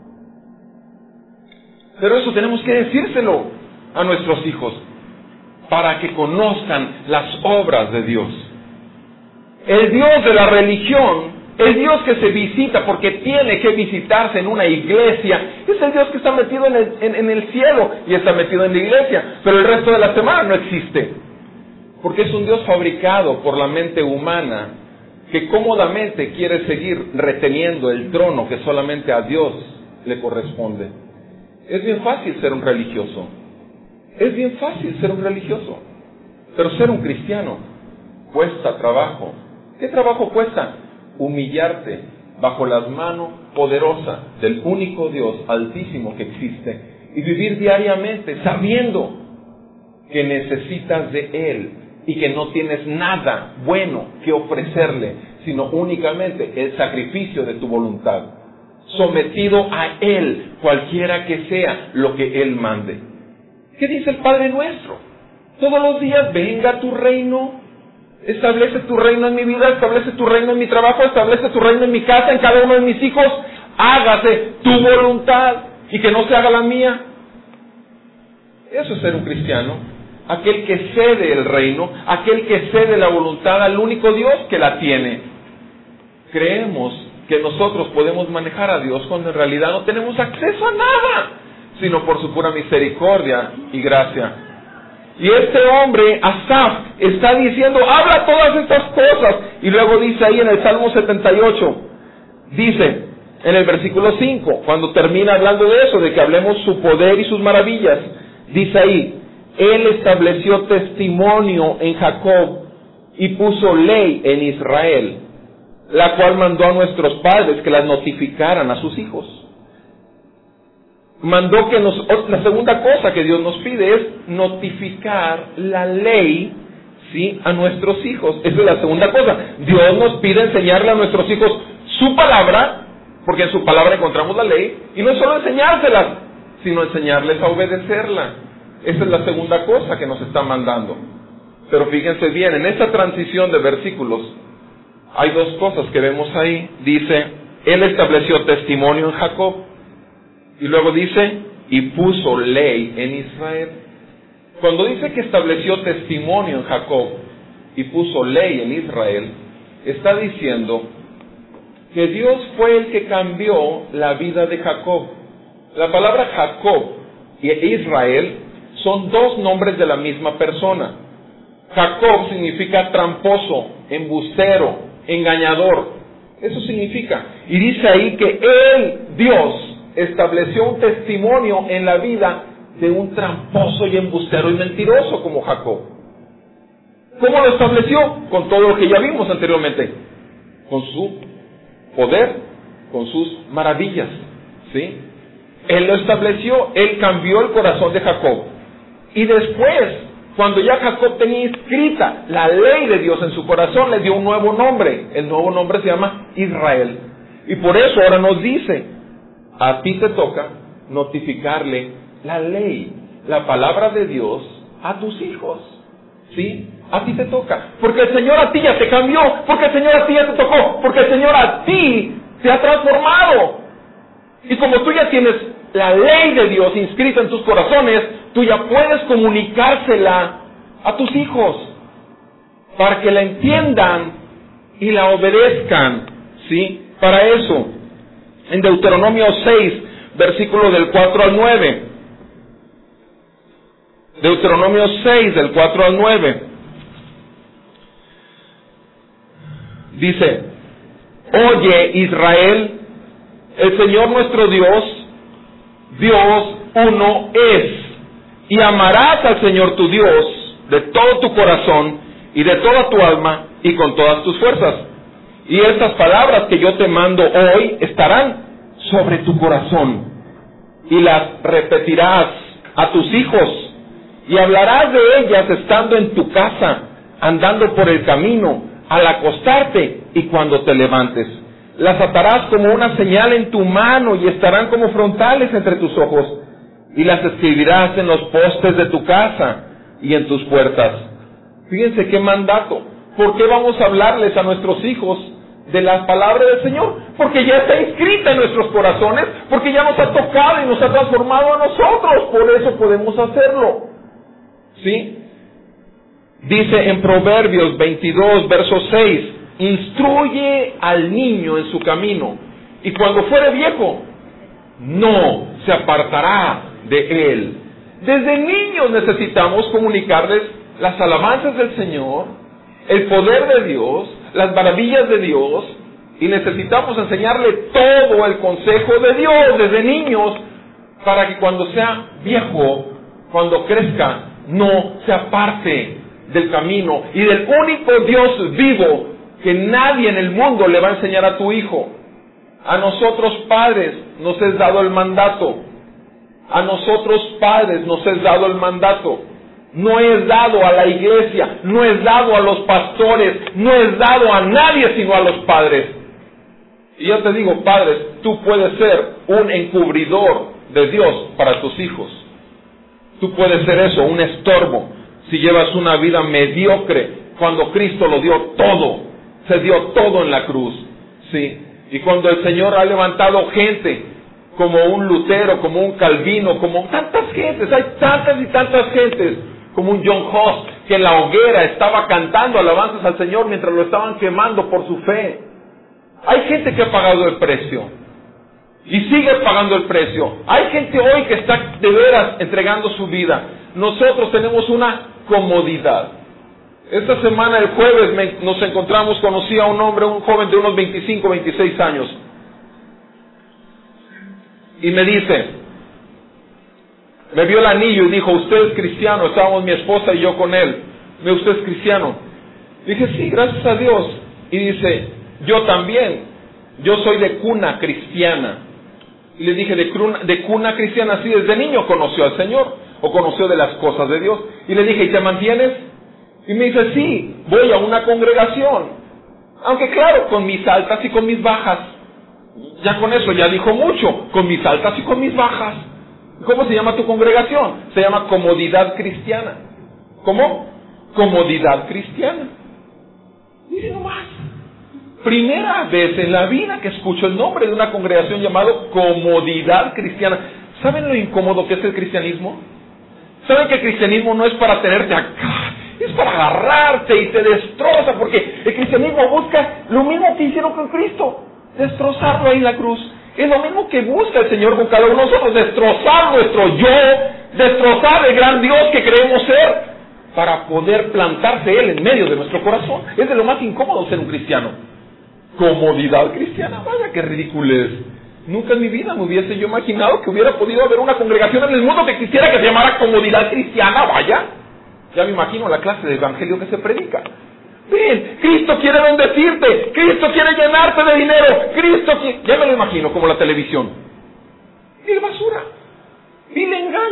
Pero eso tenemos que decírselo a nuestros hijos, para que conozcan las obras de Dios. El Dios de la religión, el Dios que se visita porque tiene que visitarse en una iglesia, es el Dios que está metido en el cielo y está metido en la iglesia, pero el resto de la semana no existe, porque es un Dios fabricado por la mente humana que cómodamente quiere seguir reteniendo el trono que solamente a Dios le corresponde. Es bien fácil ser un religioso. Es bien fácil ser un religioso, pero ser un cristiano cuesta trabajo. ¿Qué trabajo cuesta? Humillarte bajo las manos poderosas del único Dios altísimo que existe y vivir diariamente sabiendo que necesitas de Él y que no tienes nada bueno que ofrecerle, sino únicamente el sacrificio de tu voluntad, sometido a Él, cualquiera que sea lo que Él mande. ¿Qué dice el Padre nuestro? Todos los días, venga tu reino, establece tu reino en mi vida, establece tu reino en mi trabajo, establece tu reino en mi casa, en cada uno de mis hijos, hágase tu voluntad y que no se haga la mía. Eso es ser un cristiano, aquel que cede el reino, aquel que cede la voluntad al único Dios que la tiene. Creemos que nosotros podemos manejar a Dios cuando en realidad no tenemos acceso a nada, sino por su pura misericordia y gracia. Y este hombre, Asaf, está diciendo, habla todas estas cosas. Y luego dice ahí en el Salmo 78, dice en el versículo 5, cuando termina hablando de eso, de que hablemos su poder y sus maravillas, dice ahí, Él estableció testimonio en Jacob y puso ley en Israel, la cual mandó a nuestros padres que las notificaran a sus hijos. Mandó que la segunda cosa que Dios nos pide es notificar la ley, ¿sí?, a nuestros hijos. Esa es la segunda cosa. Dios nos pide enseñarle a nuestros hijos su palabra, porque en su palabra encontramos la ley, y no solo enseñárselas, sino enseñarles a obedecerla. Esa es la segunda cosa que nos está mandando. Pero fíjense bien, en esta transición de versículos, hay dos cosas que vemos ahí. Dice, Él estableció testimonio en Jacob. Y luego dice, y puso ley en Israel. Cuando dice que estableció testimonio en Jacob y puso ley en Israel, está diciendo que Dios fue el que cambió la vida de Jacob. La palabra Jacob y Israel son dos nombres de la misma persona. Jacob significa tramposo, embustero, engañador. Eso significa. Y dice ahí que Él, Dios, estableció un testimonio en la vida de un tramposo y embustero y mentiroso como Jacob. ¿Cómo lo estableció? Con todo lo que ya vimos anteriormente. Con su poder, con sus maravillas, ¿sí? Él lo estableció, Él cambió el corazón de Jacob. Y después, cuando ya Jacob tenía inscrita la ley de Dios en su corazón, le dio un nuevo nombre. El nuevo nombre se llama Israel. Y por eso ahora nos dice, a ti te toca notificarle la ley, la palabra de Dios a tus hijos. ¿Sí? A ti te toca. Porque el Señor a ti ya te cambió. Porque el Señor a ti ya te tocó. Porque el Señor a ti te ha transformado. Y como tú ya tienes la ley de Dios inscrita en tus corazones, tú ya puedes comunicársela a tus hijos para que la entiendan y la obedezcan. ¿Sí? Para eso, en Deuteronomio 6, versículo del 4 al 9. Deuteronomio 6, del 4 al 9. Dice, oye Israel, el Señor nuestro Dios, Dios uno es, y amarás al Señor tu Dios de todo tu corazón y de toda tu alma y con todas tus fuerzas. Y estas palabras que yo te mando hoy estarán sobre tu corazón, y las repetirás a tus hijos, y hablarás de ellas estando en tu casa, andando por el camino, al acostarte y cuando te levantes. Las atarás como una señal en tu mano y estarán como frontales entre tus ojos, y las escribirás en los postes de tu casa y en tus puertas. Fíjense qué mandato. ¿Por qué vamos a hablarles a nuestros hijos de la palabra del Señor? Porque ya está inscrita en nuestros corazones, porque ya nos ha tocado y nos ha transformado a nosotros. Por eso podemos hacerlo. ¿Sí? Dice en Proverbios 22, verso 6, instruye al niño en su camino, y cuando fuere viejo, no se apartará de él. Desde niños necesitamos comunicarles las alabanzas del Señor, el poder de Dios, las maravillas de Dios, y necesitamos enseñarle todo el consejo de Dios desde niños, para que cuando sea viejo, cuando crezca, no se aparte del camino y del único Dios vivo que nadie en el mundo le va a enseñar a tu hijo. A nosotros padres nos es dado el mandato. A nosotros padres nos es dado el mandato. No es dado a la iglesia, no es dado a los pastores, no es dado a nadie sino a los padres. Y yo te digo, padres, tú puedes ser un encubridor de Dios para tus hijos. Tú puedes ser eso, un estorbo, si llevas una vida mediocre, cuando Cristo lo dio todo, se dio todo en la cruz, ¿sí? Y cuando el Señor ha levantado gente, como un Lutero, como un Calvino, como tantas gentes, hay tantas y tantas gentes, como un John Huss, que en la hoguera estaba cantando alabanzas al Señor mientras lo estaban quemando por su fe. Hay gente que ha pagado el precio. Y sigue pagando el precio. Hay gente hoy que está de veras entregando su vida. Nosotros tenemos una comodidad. Esta semana, el jueves, nos encontramos, conocí a un hombre, un joven de unos 25, 26 años. Y me dice, me vio el anillo y dijo, usted es cristiano. Estábamos mi esposa y yo con él. Me dijo, ¿usted es cristiano? Dije, sí, gracias a Dios. Y dice, yo también. Yo soy de cuna cristiana. Y le dije, de cuna cristiana, sí, desde niño conoció al Señor, o conoció de las cosas de Dios. Y le dije, ¿y te mantienes? Y me dice, sí, voy a una congregación. Aunque claro, con mis altas y con mis bajas. Ya con eso ya dijo mucho, con mis altas y con mis bajas. ¿Cómo se llama tu congregación? Se llama Comodidad Cristiana. ¿Cómo? Comodidad Cristiana. Dice nomás. Primera vez en la vida que escucho el nombre de una congregación llamada Comodidad Cristiana. ¿Saben lo incómodo que es el cristianismo? ¿Saben que el cristianismo no es para tenerte acá? Es para agarrarte y te destroza, porque el cristianismo busca lo mismo que hicieron con Cristo, destrozarlo ahí en la cruz. Es lo mismo que busca el Señor con cada uno de nosotros, destrozar nuestro yo, destrozar el gran Dios que creemos ser, para poder plantarse Él en medio de nuestro corazón. Es de lo más incómodo ser un cristiano. Comodidad cristiana, vaya qué ridiculez. Nunca en mi vida me hubiese yo imaginado que hubiera podido haber una congregación en el mundo que quisiera que se llamara Comodidad Cristiana, vaya. Ya me imagino la clase de evangelio que se predica. Ven, Cristo quiere bendecirte, Cristo quiere llenarte de dinero, Cristo quiere... Ya me lo imagino como la televisión. Vil basura, vil engaño.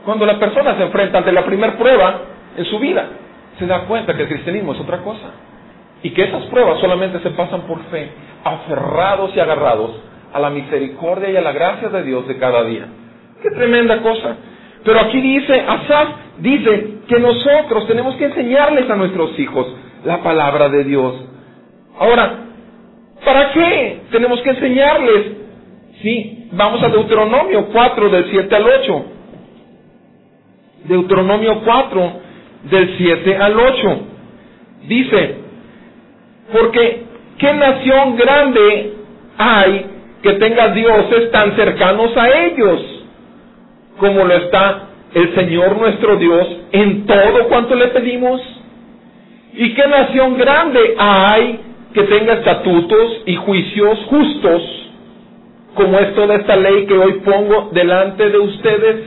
Cuando la persona se enfrenta ante la primera prueba en su vida, se da cuenta que el cristianismo es otra cosa. Y que esas pruebas solamente se pasan por fe, aferrados y agarrados a la misericordia y a la gracia de Dios de cada día. ¡Qué tremenda cosa! Pero aquí dice, Asaf dice que nosotros tenemos que enseñarles a nuestros hijos la palabra de Dios. Ahora, ¿para qué tenemos que enseñarles? Sí, vamos a Deuteronomio 4, del 7 al 8. Deuteronomio 4, del 7 al 8. Dice, porque ¿qué nación grande hay que tenga dioses tan cercanos a ellos como lo está el Señor nuestro Dios en todo cuanto le pedimos? ¿Y qué nación grande hay que tenga estatutos y juicios justos como es toda esta ley que hoy pongo delante de ustedes?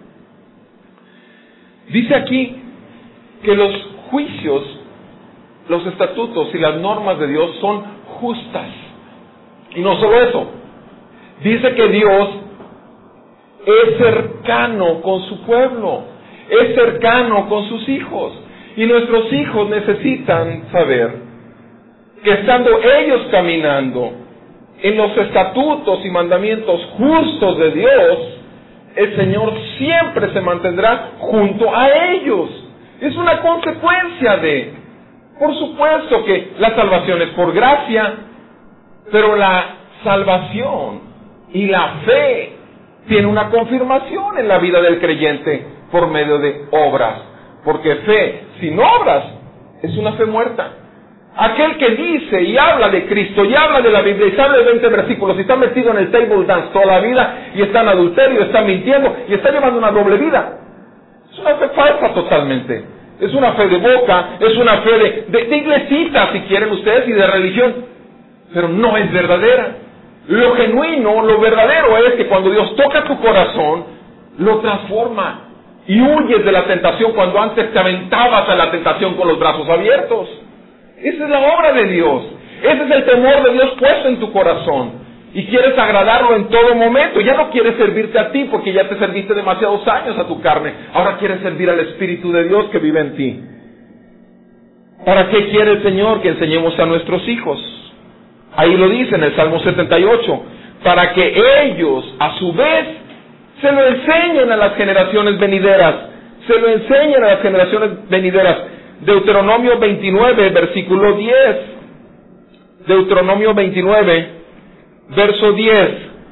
Dice aquí que los juicios, los estatutos y las normas de Dios son justas. Y no solo eso, dice que Dios es cercano con su pueblo, es cercano con sus hijos. Y nuestros hijos necesitan saber que estando ellos caminando en los estatutos y mandamientos justos de Dios, el Señor siempre se mantendrá junto a ellos. Es una consecuencia de, por supuesto que la salvación es por gracia, pero la salvación y la fe tiene una confirmación en la vida del creyente por medio de obras, porque fe sin obras es una fe muerta. Aquel que dice y habla de Cristo y habla de la Biblia y sabe de 20 versículos y está metido en el table dance toda la vida y está en adulterio, está mintiendo y está llevando una doble vida, es una fe falsa totalmente. Es una fe de boca, es una fe de iglesita, si quieren ustedes, y de religión, pero no es verdadera. Lo genuino, lo verdadero es que cuando Dios toca tu corazón, lo transforma y huyes de la tentación cuando antes te aventabas a la tentación con los brazos abiertos. Esa es la obra de Dios. Ese es el temor de Dios puesto en tu corazón. Y quieres agradarlo en todo momento. Ya no quieres servirte a ti porque ya te serviste demasiados años a tu carne. Ahora quieres servir al Espíritu de Dios que vive en ti. ¿Para qué quiere el Señor que enseñemos a nuestros hijos? Ahí lo dice en el Salmo 78. Para que ellos, a su vez, se lo enseñen a las generaciones venideras. Se lo enseñen a las generaciones venideras. Deuteronomio 29, versículo 10. Deuteronomio 29, verso 10.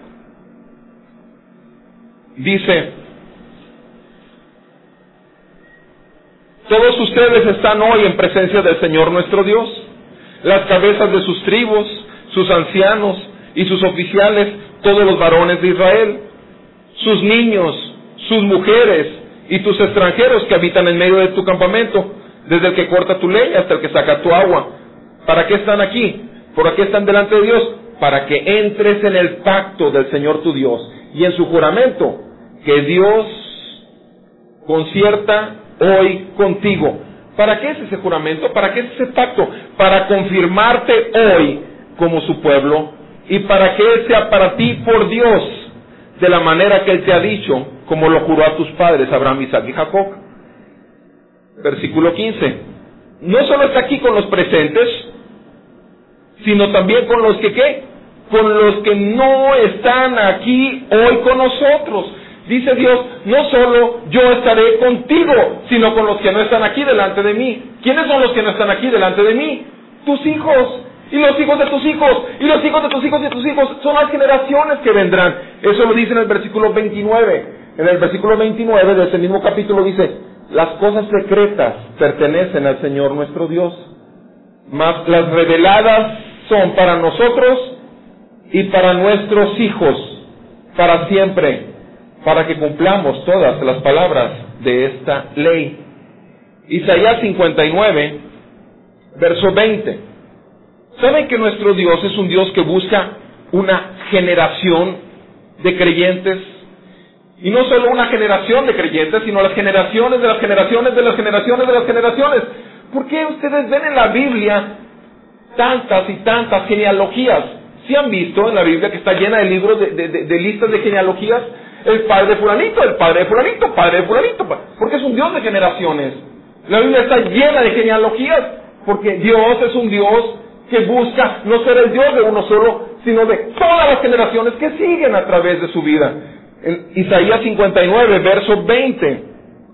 Dice, todos ustedes están hoy en presencia del Señor nuestro Dios, las cabezas de sus tribus, sus ancianos y sus oficiales, todos los varones de Israel, sus niños, sus mujeres y tus extranjeros que habitan en medio de tu campamento, desde el que corta tu leña hasta el que saca tu agua. ¿Para qué están aquí? ¿Por qué están delante de Dios? Para que entres en el pacto del Señor tu Dios y en su juramento que Dios concierta hoy contigo. ¿Para qué es ese juramento? ¿Para qué es ese pacto? Para confirmarte hoy como su pueblo y para que Él sea para ti por Dios de la manera que Él te ha dicho, como lo juró a tus padres Abraham, Isaac y Jacob. Versículo 15. No solo está aquí con los presentes, sino también con los que ¿qué? Con los que no están aquí hoy con nosotros. Dice Dios, no solo yo estaré contigo, sino con los que no están aquí delante de mí. ¿Quiénes son los que no están aquí delante de mí? Tus hijos, y los hijos de tus hijos, y los hijos de tus hijos y de tus hijos. Son las generaciones que vendrán. Eso lo dice en el versículo 29. En el versículo 29 de ese mismo capítulo dice, las cosas secretas pertenecen al Señor nuestro Dios, mas las reveladas son para nosotros y para nuestros hijos, para siempre, para que cumplamos todas las palabras de esta ley. Isaías 59, verso 20. ¿Saben que nuestro Dios es un Dios que busca una generación de creyentes? Y no solo una generación de creyentes, sino las generaciones de las generaciones de las generaciones de las generaciones. ¿Por qué ustedes ven en la Biblia tantas y tantas genealogías? ¿Sí han visto en la Biblia que está llena de libros de listas de genealogías? el padre de fulanito, el padre de fulanito, padre de fulanito, porque es un Dios de generaciones. La Biblia está llena de genealogías, porque Dios es un Dios que busca no ser el Dios de uno solo, sino de todas las generaciones que siguen a través de su vida. En Isaías 59, verso 20,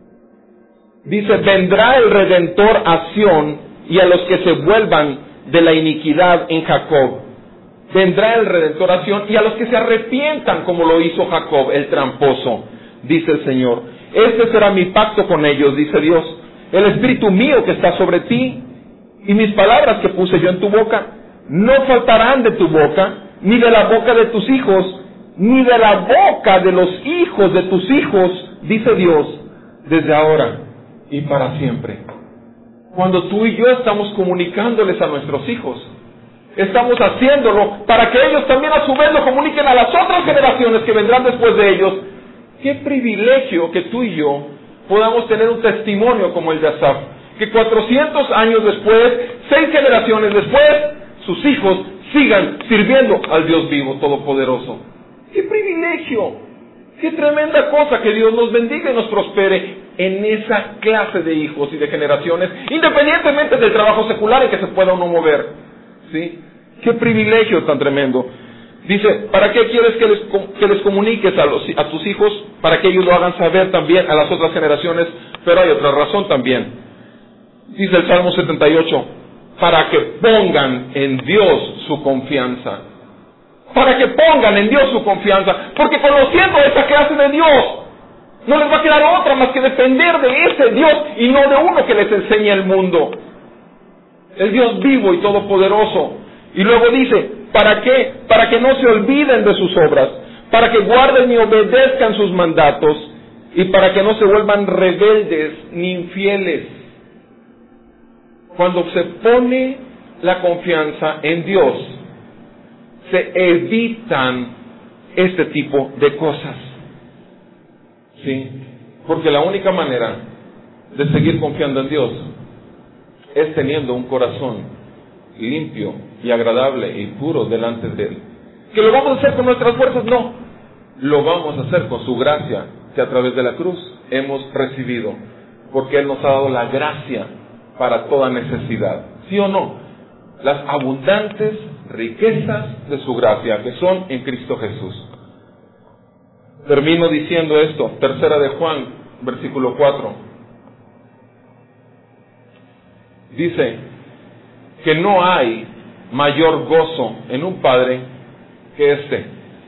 dice: vendrá el Redentor a Sión y a los que se vuelvan de la iniquidad en Jacob. Vendrá el Redentor a Sión y a los que se arrepientan como lo hizo Jacob, el tramposo, dice el Señor. Este será mi pacto con ellos, dice Dios. El espíritu mío que está sobre ti y mis palabras que puse yo en tu boca no faltarán de tu boca, ni de la boca de tus hijos, ni de la boca de los hijos de tus hijos, dice Dios, desde ahora y para siempre. Cuando tú y yo estamos comunicándoles a nuestros hijos, estamos haciéndolo para que ellos también a su vez lo comuniquen a las otras generaciones que vendrán después de ellos. Qué privilegio que tú y yo podamos tener un testimonio como el de Asaf, que 400 años después, 6 generaciones después, sus hijos sigan sirviendo al Dios vivo, todopoderoso. ¡Qué privilegio! ¡Qué tremenda cosa! Que Dios nos bendiga y nos prospere en esa clase de hijos y de generaciones, independientemente del trabajo secular en que se pueda uno mover. ¿Sí? ¡Qué privilegio tan tremendo! Dice, ¿para qué quieres que les comuniques a tus hijos? Para que ellos lo hagan saber también a las otras generaciones. Pero hay otra razón también. Dice el Salmo 78, para que pongan en Dios su confianza. Para que pongan en Dios su confianza. Porque conociendo esa clase de Dios, no les va a quedar otra más que depender de ese Dios y no de uno que les enseñe el mundo. El Dios vivo y todopoderoso. Y luego dice, ¿para qué? Para que no se olviden de sus obras, para que guarden y obedezcan sus mandatos, y para que no se vuelvan rebeldes ni infieles. Cuando se pone la confianza en Dios, se evitan este tipo de cosas. ¿Sí? Porque la única manera de seguir confiando en Dios es teniendo un corazón limpio y agradable y puro delante de Él. ¿Que lo vamos a hacer con nuestras fuerzas? No. Lo vamos a hacer con su gracia que a través de la cruz hemos recibido, porque Él nos ha dado la gracia para toda necesidad. ¿Sí o no? Las abundantes riquezas de su gracia que son en Cristo Jesús. Termino diciendo esto, 3 de Juan, versículo 4. Dice que no hay mayor gozo en un padre que este: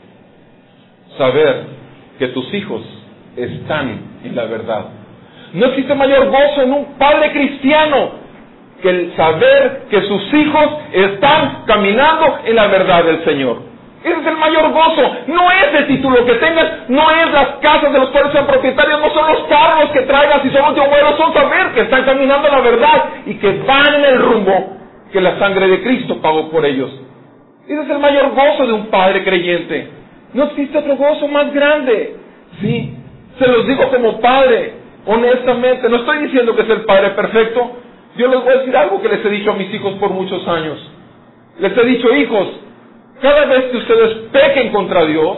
saber que tus hijos están en la verdad. No existe mayor gozo en un padre cristiano que el saber que sus hijos están caminando en la verdad del Señor. Ese es el mayor gozo. No es el título que tengas, no es las casas de los cuales sean propietarios, no son los carros que traigas y son los de abuelos, son saber que están caminando en la verdad y que van en el rumbo que la sangre de Cristo pagó por ellos. Ese es el mayor gozo de un padre creyente. No existe otro gozo más grande. Sí, se los digo como padre, honestamente. No estoy diciendo que es el padre perfecto. Yo les voy a decir algo que les he dicho a mis hijos por muchos años. Les he dicho: hijos, cada vez que ustedes pequen contra Dios,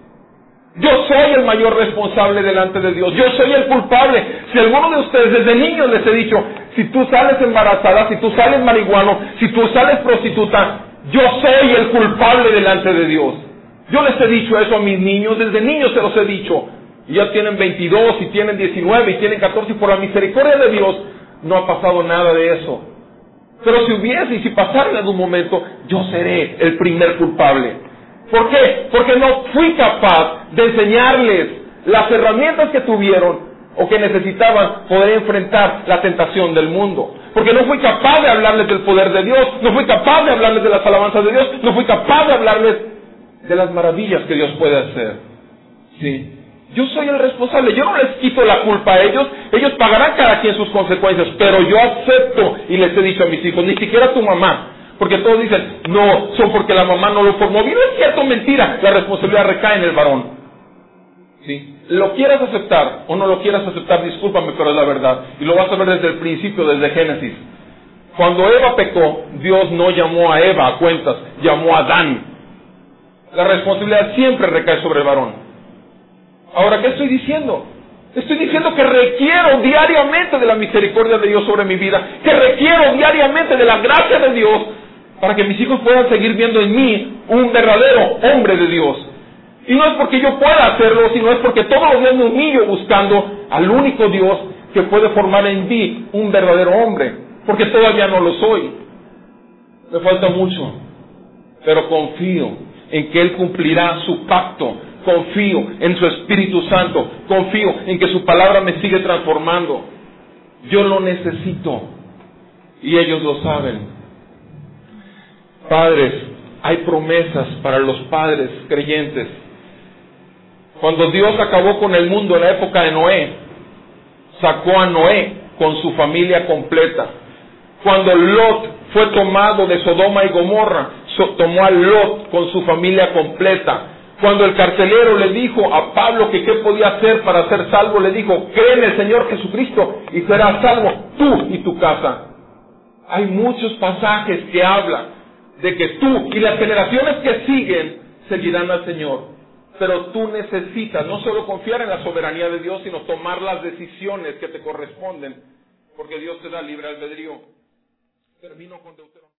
yo soy el mayor responsable delante de Dios. Yo soy el culpable. Si alguno de ustedes desde niños les he dicho: si tú sales embarazada, si tú sales marihuano, si tú sales prostituta, yo soy el culpable delante de Dios. Yo les he dicho eso a mis niños, desde niños se los he dicho. Y ya tienen 22, y tienen 19, y tienen 14, y por la misericordia de Dios no ha pasado nada de eso. Pero si hubiese y si pasara en algún momento, yo seré el primer culpable. ¿Por qué? Porque no fui capaz de enseñarles las herramientas que tuvieron o que necesitaban poder enfrentar la tentación del mundo. Porque no fui capaz de hablarles del poder de Dios, no fui capaz de hablarles de las alabanzas de Dios, no fui capaz de hablarles de las maravillas que Dios puede hacer. Sí. Yo soy el responsable, yo no les quito la culpa a ellos, ellos pagarán cada quien sus consecuencias, pero yo acepto, y les he dicho a mis hijos, ni siquiera tu mamá, porque todos dicen, no, son porque la mamá no lo formó. Y no es cierto, mentira, la responsabilidad recae en el varón. ¿Sí? Lo quieras aceptar o no lo quieras aceptar, discúlpame, pero es la verdad, y lo vas a ver desde el principio, desde Génesis. Cuando Eva pecó, Dios no llamó a Eva a cuentas, llamó a Adán. La responsabilidad siempre recae sobre el varón. Ahora, ¿qué estoy diciendo? Estoy diciendo que requiero diariamente de la misericordia de Dios sobre mi vida, que requiero diariamente de la gracia de Dios para que mis hijos puedan seguir viendo en mí un verdadero hombre de Dios. Y no es porque yo pueda hacerlo, sino es porque todos los días me humillo buscando al único Dios que puede formar en mí un verdadero hombre, porque todavía no lo soy. Me falta mucho, pero confío en que Él cumplirá su pacto. Confío en su Espíritu Santo. Confío en que su palabra me sigue transformando. Yo lo necesito y ellos lo saben. Padres, hay promesas para los padres creyentes. Cuando Dios acabó con el mundo en la época de Noé, sacó a Noé con su familia completa. Cuando Lot fue tomado de Sodoma y Gomorra, tomó a Lot con su familia completa. Cuando el carcelero le dijo a Pablo que qué podía hacer para ser salvo, le dijo, cree en el Señor Jesucristo y serás salvo tú y tu casa. Hay muchos pasajes que hablan de que tú y las generaciones que siguen seguirán al Señor. Pero tú necesitas no solo confiar en la soberanía de Dios, sino tomar las decisiones que te corresponden, porque Dios te da libre albedrío. Termino con Deuteronomio.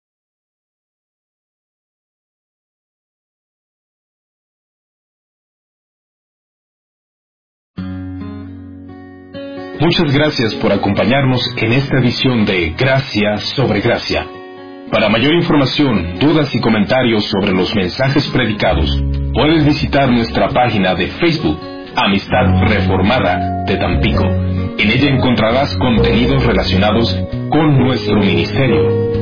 Muchas gracias por acompañarnos en esta edición de Gracia sobre Gracia. Para mayor información, dudas y comentarios sobre los mensajes predicados, puedes visitar nuestra página de Facebook, Amistad Reformada de Tampico. En ella encontrarás contenidos relacionados con nuestro ministerio.